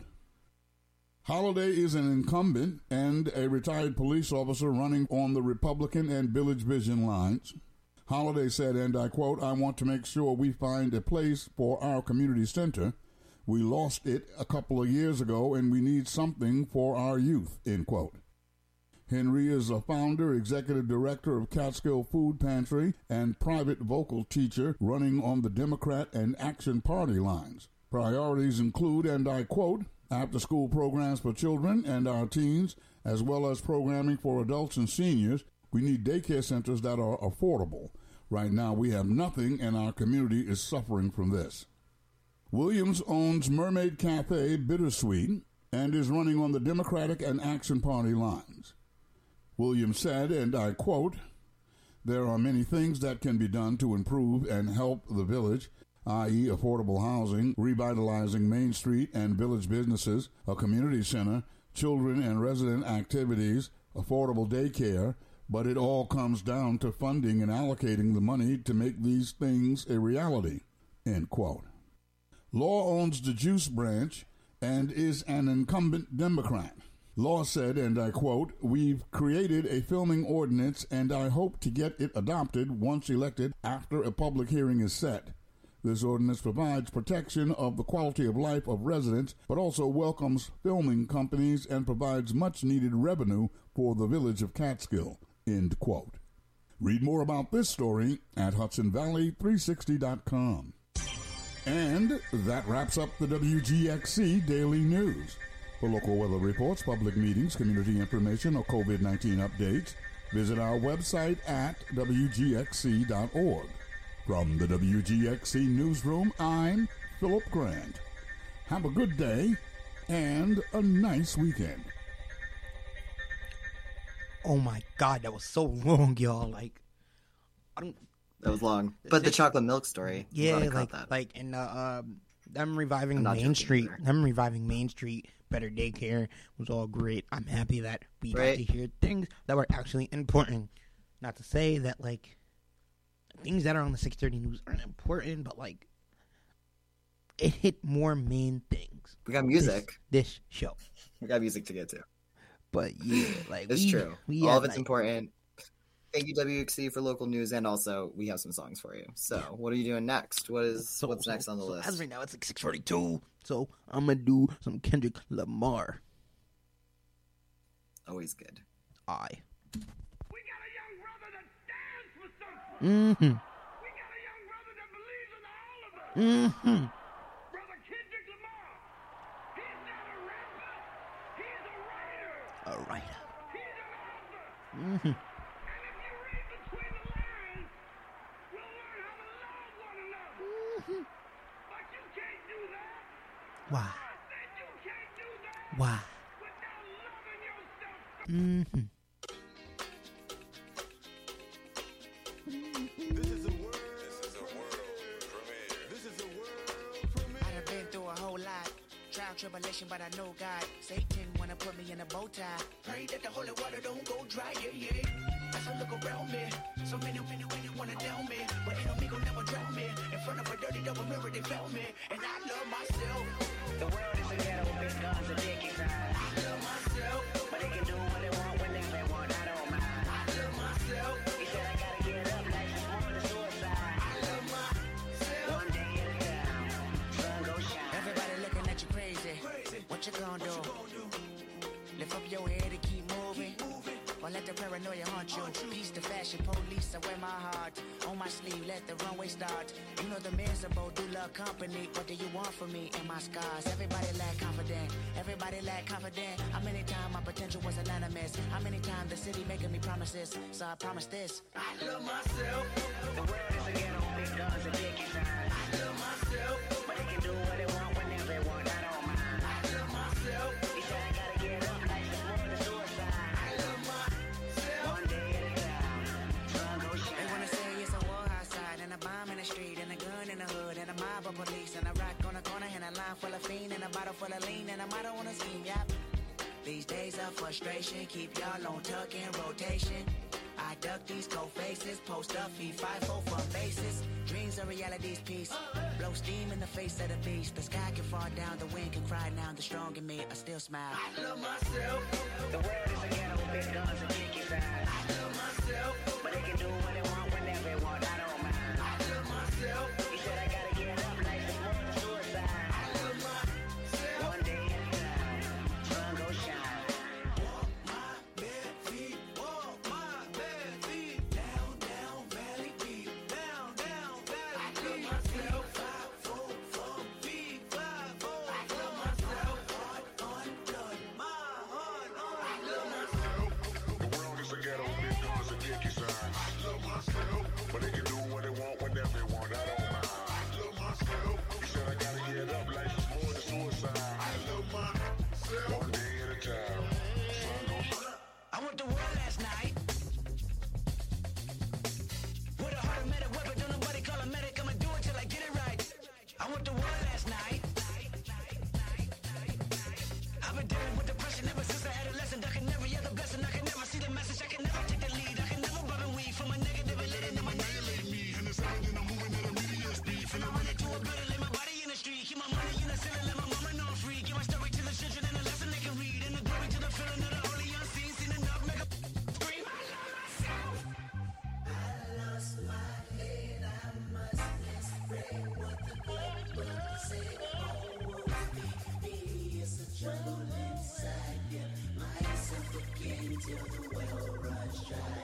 Holliday is an incumbent and a retired police officer running on the Republican and Village Vision lines. Holliday said, and I quote, I want to make sure we find a place for our community center. We lost it a couple of years ago, and we need something for our youth, end quote. Henry is a founder, executive director of Catskill Food Pantry, and private vocal teacher running on the Democrat and Action Party lines. Priorities include, and I quote, after-school programs for children and our teens, as well as programming for adults and seniors. We need daycare centers that are affordable. Right now we have nothing, and our community is suffering from this. Williams owns Mermaid Cafe Bittersweet and is running on the Democratic and Action Party lines. Williams said, and I quote, there are many things that can be done to improve and help the village, that is affordable housing, revitalizing Main Street and village businesses, a community center, children and resident activities, affordable daycare, but it all comes down to funding and allocating the money to make these things a reality, end quote. Law owns the Juice Branch and is an incumbent Democrat. Law said, and I quote, we've created a filming ordinance and I hope to get it adopted once elected after a public hearing is set. This ordinance provides protection of the quality of life of residents, but also welcomes filming companies and provides much-needed revenue for the village of Catskill, end quote. Read more about this story at Hudson Valley three sixty dot com. And that wraps up the W G X C Daily News. For local weather reports, public meetings, community information, or COVID nineteen updates, visit our website at W G X C dot org. From the W G X C Newsroom, I'm Philip Grant. Have a good day and a nice weekend. Oh my God, that was so long, y'all. Like, I don't. That was long, but the chocolate milk story. Yeah, I'm glad I caught like, that. like, and uh, um, them reviving I'm not Main joking Street, either. them reviving Main Street, better daycare was all great. I'm happy that we Right. got to hear things that were actually important. Not to say that like things that are on the six thirty news aren't important, but like it hit more main things. We got music. This, this show. We got music to get to. But yeah, like It's we, true. We All have, of it's like, important. Thank you, W X C, for local news, and also we have some songs for you. So, what are you doing next? What is So, what's so- next on the so list? As of right now, it's like six forty-two. So I'm gonna do some Kendrick Lamar. Always good. I. Mm-hmm. Mm-hmm. A writer. Mm-hmm. Mm-hmm. Why? Why? Mm-hmm. I done been through a whole lot. Trial, tribulation, but I know God. Satan wanna put me in a bow tie. Pray that the holy water don't go dry, yeah, yeah. As I look around me, so many, many, many wanna down me. But enemy gon' never drown me. In front of a dirty double mirror, they found me. And I love myself. The world is a ghetto, big guns and dick inside. I love myself. But they can do what they want whenever they want, I don't mind. I love myself. He said I gotta get up, like this world is suicide. I love myself. One day at a time, sun go shine. Everybody looking at you crazy. What you gonna do? Lift up your head and keep moving. Or let the paranoia haunt you. Peace to fashion police, I wear my heart on my sleeve, let the runway start. You know the miserable do love company. What do you want from me and my scars? Everybody lack confident. Everybody lack confident. How many times my potential was a land of miss? How many times the city making me promises? So I promise this. I love myself. The world is a ghetto, big guns and dick inside. I love myself. But mob of police, and a rock on a corner, and a line full of fiend, and a bottle full of lean, and a motto on a scheme, yep. These days of frustration, keep y'all on tuck in rotation. I duck these cold faces, post up, feed five four from bases. Dreams are reality's piece. Blow steam in the face of the beast. The sky can fall down, the wind can cry now. The strong in me, I still smile. I love myself. The world is a ghetto with big guns and big kids. I love myself. But they can do what they want whenever they want. I don't mind. I love myself. He said I gotta get up like the world suicide. I love myself. One day at a time, sun go shine. Walk my bare feet, walk my bare feet. Down, down, valley deep. Down, down, valley deep. I love myself. Five, four, four, feet, five, four. I love myself. Heart undone, my heart on. I love myself. The world is a ghetto, big guns and dick inside. I love myself. But they can do what they want whenever they want. I don't mind. I love myself. He said I gotta get up. Life is more than suicide. I love myself. One day at a time. Sun goes up. I went to war last night. With a heart of medic weapon, don't nobody call a medic. I'ma do it till I get it right. I went to war last night. I've been dealing with depression ever since I had a lesson. I can never get the blessing. I can never see the message. I can never take the lead. I can never rub and weed from a negative and let it annihilate me. And it's out and I'm moving at a medium speed. Finna run into a building, lay my body in the street. Keep my money in the ceiling, let my mama know I'm free. Give my story to the children and a lesson they can read. And the glory to the feeling of the holy unseen. Seen enough, make a scream. I love myself. I lost my head. I must explain what the Bible said. Oh, me, it's a trouble inside. Yeah, myself again till the well runs dry.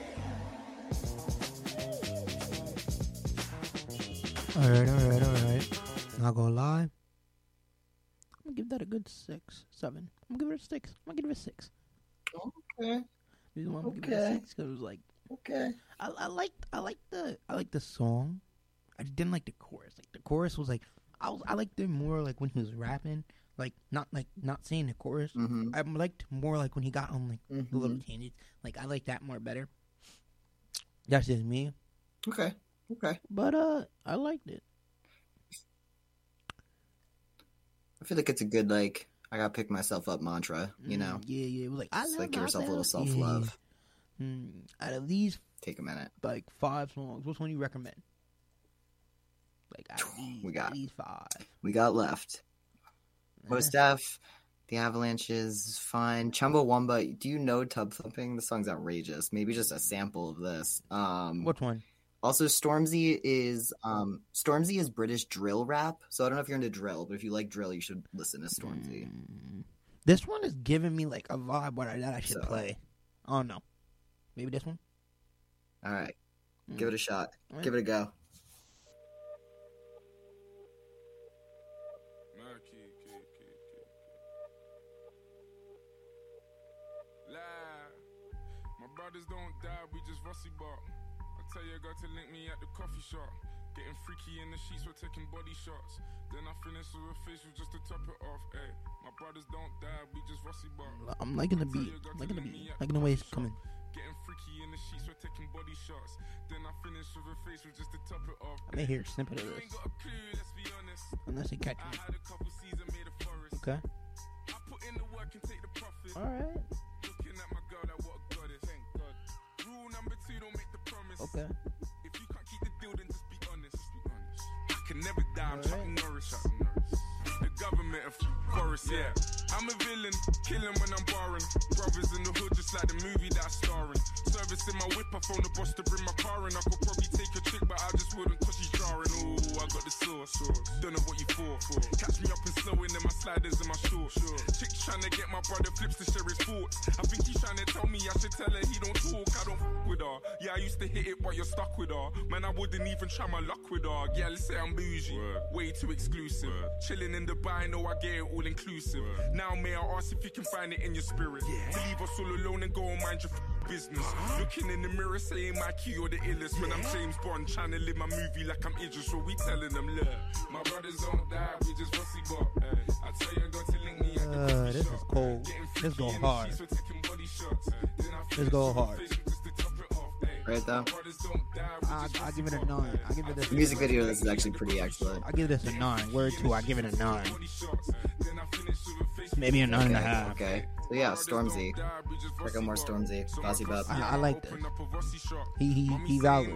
Alright, alright, alright. Not gonna lie. I'm gonna give that a good six, seven. I'm gonna give it a six. I'm gonna give it a six. Okay. You know, I'm gonna give it a Okay. six because it was like, Okay. I I liked I liked the I liked the song. I just didn't like the chorus. Like the chorus was like I was I liked it more like when he was rapping, like not like not saying the chorus. Mhm. I liked more like when he got on like Mhm. the little tangents. Like I like that more better. That's just me. Okay. Okay. But uh, I liked it. I feel like it's a good, like, I gotta pick myself up mantra, you know? Yeah, yeah. It was like I Just, love like, give yourself a little myself. self-love. Yeah. Mm, out of these, Take a minute. like five songs, which one do you recommend? Like out of these, We got- out of these five. We got left. Most Def, The Avalanches is fine. Chumbawamba, do you know Tub Thumping? The song's outrageous. Maybe just a sample of this. Um, Which one? Also, Stormzy is um, Stormzy is British drill rap. So I don't know if you're into drill, but if you like drill, you should listen to Stormzy. This one is giving me like a vibe what I, that I should So- play. Oh no, maybe this one. All right, Mm. give it a shot. All right. Give it a go. My brothers don't die, we just rusty bark. I tell your girl to link me at the coffee shop. Getting freaky in the sheets, we're taking body shots. Then I finish with a facial just to top it off. Ay, my brothers don't die, we just rusty bark. I'm liking the beat. I'm liking the beat. Liking the way it's coming. Getting freaky in the sheets, we're taking body shots. Then I finish with a facial just to top it off. I may hear a snippet of this. Unless you catch me. Okay. I put in the work and take the profit. Alright. Looking at my girl, like what a goddess. Thank God. Rule number two, don't make the promise. Okay. If you can't keep the deal, then just be honest. Be honest. I can never die, I'm Chuck Norris. Chuck Norris. The government of Boris, yeah. I'm a villain, killing when I'm barring. Brothers in the hood, just like the movie that I'm starring. Service in my whip, I phone the boss to bring my car in. I could probably take a chick, but I just wouldn't cause she's jarring. Ooh, I got the sauce. Don't know what you for. Catch me up and slowing in my sliders and my shorts. Chick trying to get my brother flips to share his thoughts. I think he's trying to tell me I should tell her he don't talk. I don't f with her. Yeah, I used to hit it, but you're stuck with her. Man, I wouldn't even try my luck with her. Yeah, let's say I'm bougie. Word. Way too exclusive. Word. Chilling in Dubai, know I get it all inclusive. Word. Now may I ask if you can find it in your spirit? Yeah. To leave us all alone and go and mind your f business. Uh-huh. Looking in the mirror saying my key or the illest. When I'm James Bond trying to live my movie like I'm Idris. So we telling them, look, my brothers don't die, we just rusty bop. I tell you, I got to link me at the Uh, this is cold. This go hard. This go hard. Right though? I I give it a nine. I give it a The music video of this is actually pretty excellent. I give this a nine. Word two, I give it a nine. Maybe a nine and a Okay, half. Okay. So yeah, Stormzy. Check out more Stormzy. Bossy Bub. I, I like this. He he he valid.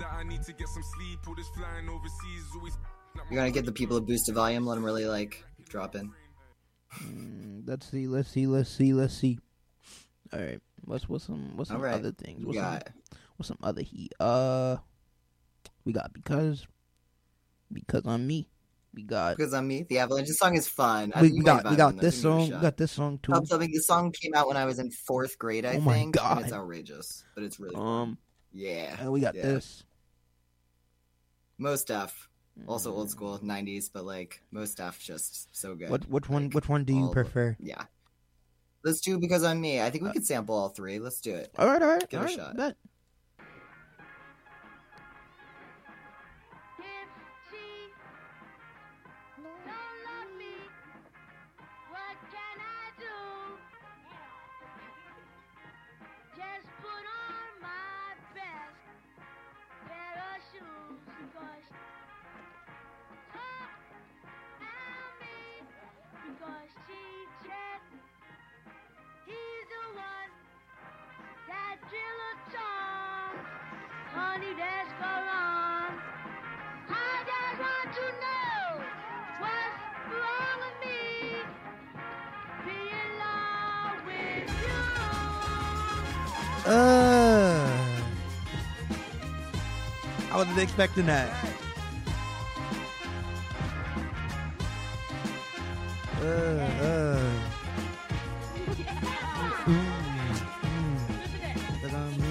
You're gonna give the people a boost of volume. Let them really like drop in. Mm, let's see. Let's see. Let's see. Let's see. All right. What's what's some what's some All right. other things? What's We some, got- what's some other heat? Uh, we got because because I'm me. We got Because I'm me. The Avalanche. This song is fun. I we, think we you got might we vibe got on this Give it a song. We shot. got this song too. Top something. This song came out when I was in fourth grade, I Oh my think. And it's God. outrageous, but it's really fun. Um, Yeah. and we got yeah. this. Most Def. Also old school, nineties, but like most Def just so good. What which one which one do you all of prefer? Yeah. Let's do Because I'm Me. I think we could sample all three. Let's do it. All right, all right, Give all it a right, shot. bet. Just put on my best pair of shoes, 'cause her and me, because she said he's the one that drill a tongue. Honey, that's go wrong. I just want to know what's wrong with me. Be in love with you. Uh, I wasn't expecting that. Uh, uh. Mm, mm. But I'm me.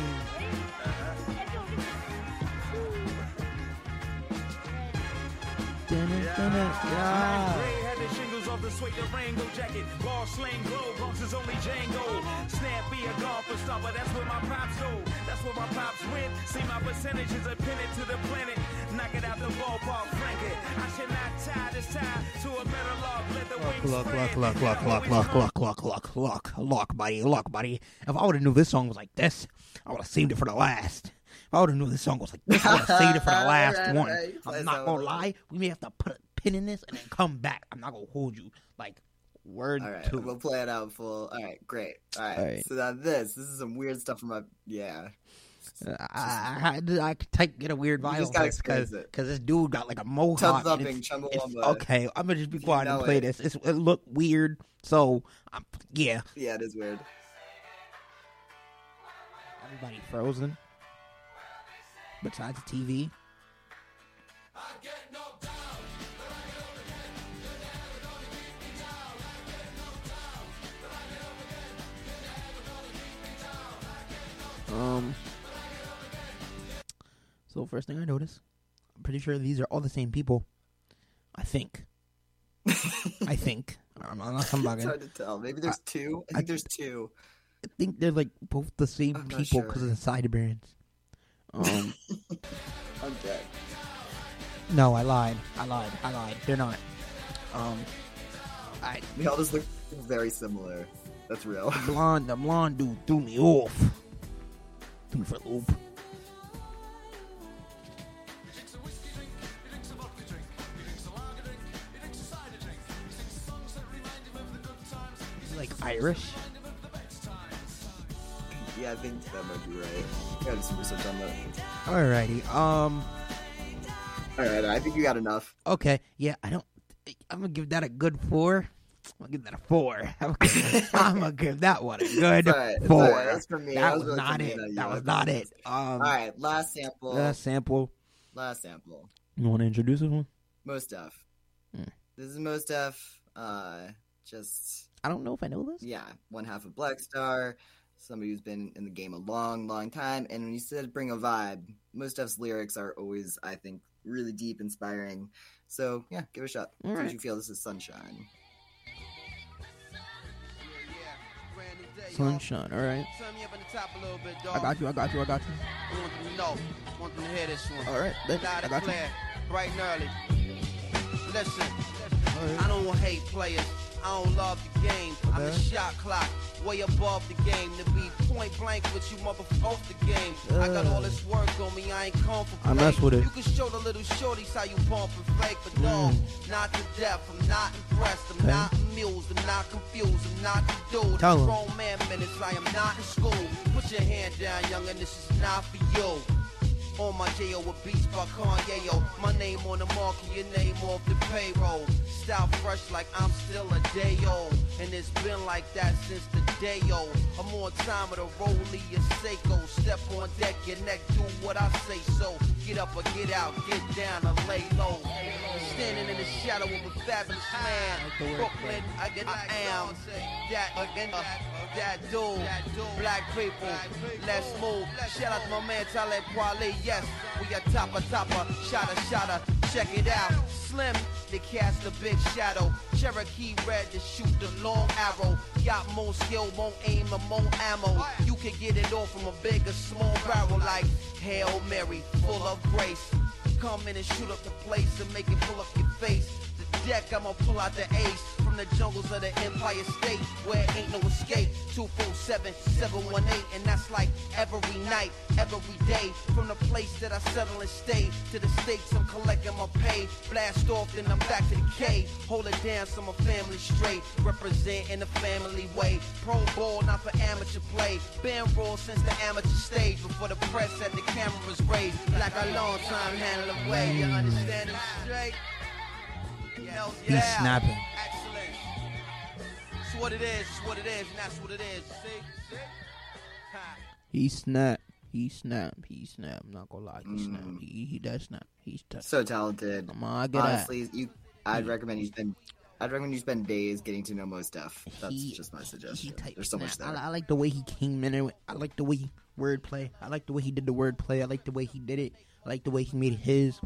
Dun, dun, dun, yeah. Gray had the shingles off the suede Durango jacket. Ball slang glow, Bronx is only Django. Snappy a golfer star, but that's where my pops go. That's where my pops went. See my percentages are pinned to the planet. Knock it out the ballpark, frank it. I should not tie this tie to a metal log. Let the wings Look, spread. look, look, look, look, look, look, look, look, look, look, buddy, look, buddy. If I would have knew this song was like this, I would have saved it for the last. If I would have knew this song was like this, I would have saved it for the last Alright, one. alright, play I'm not some. gonna lie, we may have to put a pin in this and then come back. I'm not gonna hold you. Like, word All right, two. we'll play it out full. All right, great. All right, All right. so now this, this is some weird stuff from my, yeah. Uh, I, I, I, I could take, get a weird You vibe just gotta because experience it. this dude got like a mohawk. Tub and it's- thumping, it's- Chumbawamba. okay, I'm gonna just be You quiet and know play it. this. It's, it looked weird, so I'm, yeah. Yeah, it is weird. Everybody frozen. Besides the T V. Um. So first thing I noticed, I'm pretty sure these are all the same people. I think. I think. I'm not. I'm It's bugging. hard to tell. Maybe there's two. I think there's two. I think they're like both the same I'm not people sure. because of the sideburns. Um. I'm dead. No, I lied. I lied. I lied. They're not. Um. I They all just look very similar. That's real. the blonde, the blonde dude threw me off. Threw me for a loop. He's like Irish. Yeah, I think that might be right. I gotta do some research on that. Alrighty. Um. All right, I think you got enough. Okay. Yeah. I don't. I'm gonna give that a good four. I'm gonna give that a four. I'm gonna give, I'm gonna give that one a good It's all right, it's four. all right. That's for me. That That was was really not for me, it. not you. That was I not promise. it. Um. All right, last sample. Last sample. Last sample. You want to introduce this one? Most Def. Hmm. This is Most Def. Uh, just I don't know if I know this. yeah, one half of Black Star. Somebody who's been in the game a long, long time. And when you said bring a vibe, Most Def's lyrics are always, I think, really deep, inspiring. So yeah, give it a shot. All As soon as right. you feel this is Sunshine. Sunshine. All right. Turn me up in the top a little bit, dog. I got you. I got you. I got you. I want them to know. I want them to hear this one. All right, bet. Loud I and got you. clear, bright and early. Listen, I don't want hate players. I don't love the game. I'm the shot clock, way above the game. To be point blank with you, motherfucker, off the game. I got all this work on me, I ain't come for play. I mess with it. You can show the little shorties how you bump and flake, but no, Mm. not to death. I'm not impressed, I'm Okay. not amused, I'm not confused, I'm not the dude. Tell 'em. Grown man minutes, I am not in school. Put your hand down, youngin', this is not for you. On my J O with beats by Kanye, yo. My name on the market, your name off the payroll. Style fresh like I'm still a day old. And it's been like that since the day old. I'm on time with a rollie, a Seiko. Step on deck, your neck, do what I say so. Get up or get out, get down or lay low. Standing in the shadow of a fabulous man. Brooklyn, I get I am that again, uh, that dude. Black people, let's move. Shout out to my man Talib Kweli. Yes, we are topper, topper, shotter, shotter. Check it out. Slim, they cast a big shadow. Cherokee red to shoot the long arrow. Got more skill, more aim, and more ammo. You can get it all from a big or small barrel like Hail Mary, full of grace. Come in and shoot up the place and make it pull up your face. The deck, I'ma pull out the ace from the jungles of the Empire State where ain't no escape. two four seven, seven one eight, and that's like every night, every day. From the place that I settle and stay to the states I'm collecting my pay. Blast off, then I'm back to the K. Hold it down so my family straight. Represent in a family way. Pro ball, not for amateur play. Been raw since the amateur stage. Before the press had the cameras raised. Like a long time handle away. You understand it straight? Hell He's yeah. snapping. Excellent. It's what it is. It's what it is, and that's what it is. See? See? Ha. He snap. He snap. He snap. I'm not gonna lie. He snap. He, he does snap. He's tough. So talented. Come on, get Honestly, you. I'd recommend you spend. I'd recommend you spend days getting to know Mos Def. That's He- just my suggestion. He type There's so much snap. there. I, I like the way he came in. There. I like the way he wordplay. I like the way he did the wordplay. I like the way he did it. I like the way he made it his.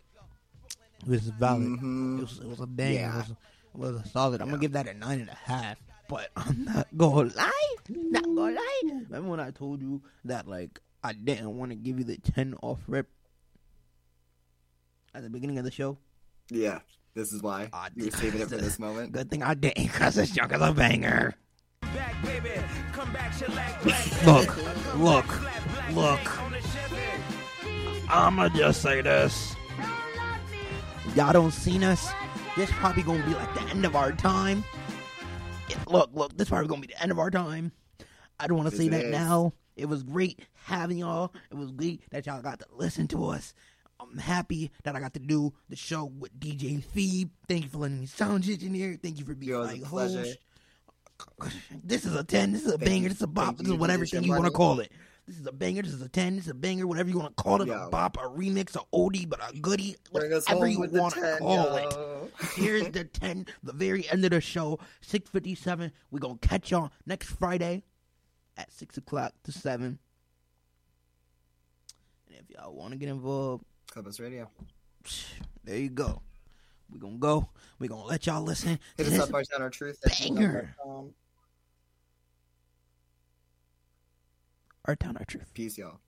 It was valid. Mhm. It, was, it was a bang. Yeah. It, was, it was a solid. I'm gonna give that a nine and a half. But I'm not gonna lie. Not gonna lie. Remember when I told you that like I didn't want to give you the ten off rip at the beginning of the show? Yeah, this is why you were saving it for this moment. Good thing I didn't, because this junk is a banger. Back, baby. Come back, shellac, black, Look, look, look. I'ma just say this. Y'all don't seen us. This probably gonna be like the end of our time. Yeah, look, look, this probably gonna be the end of our time. I don't want to Yes, say it that is. now. It was great having y'all. It was great that y'all got to listen to us. I'm happy that I got to do the show with D J Phoebe. Thank you for letting me sound engineer. Thank you for being It was my a pleasure. host. This is a ten. This is a Thank banger. you. This is a bop. Thank This you, is whatever D J thing you want to Money. call it. This is a banger. This is a ten. This is a banger. Whatever you want to call it. Yo. A bop, a remix, a oldie, but a goodie. Bring us Whatever home you with the want to ten, call yo. it. Here's the ten. The very end of the show. six fifty-seven. We're going to catch y'all next Friday at six o'clock to seven. And if y'all want to get involved, Clubhouse Radio. there you go. We're going to go. We're going to let y'all listen. Hit to us this up, Our Town, Our Truth. banger. Our Town, Our Truth. Peace, y'all.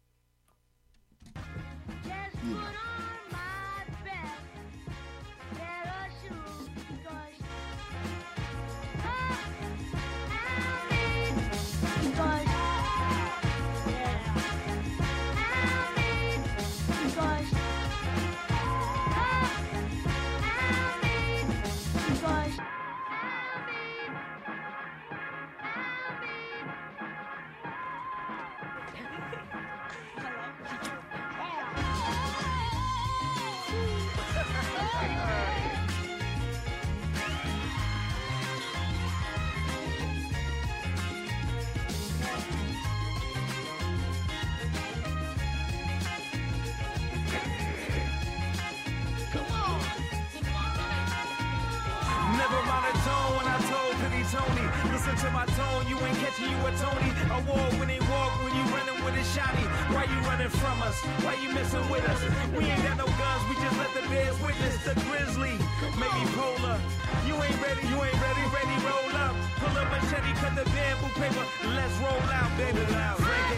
Never mind a tone when I told Pretty Tony. Listen to my tone, you ain't catching you a Tony. I walk when they walk, when you running with a shotty. Why you running from us? Why you messing with us? We ain't got no guns, we just let the bears witness the grizzly. Maybe polar. You ain't ready, you ain't ready, ready, roll up. Pull up machete, cut the bamboo paper. Let's roll out, baby. Frank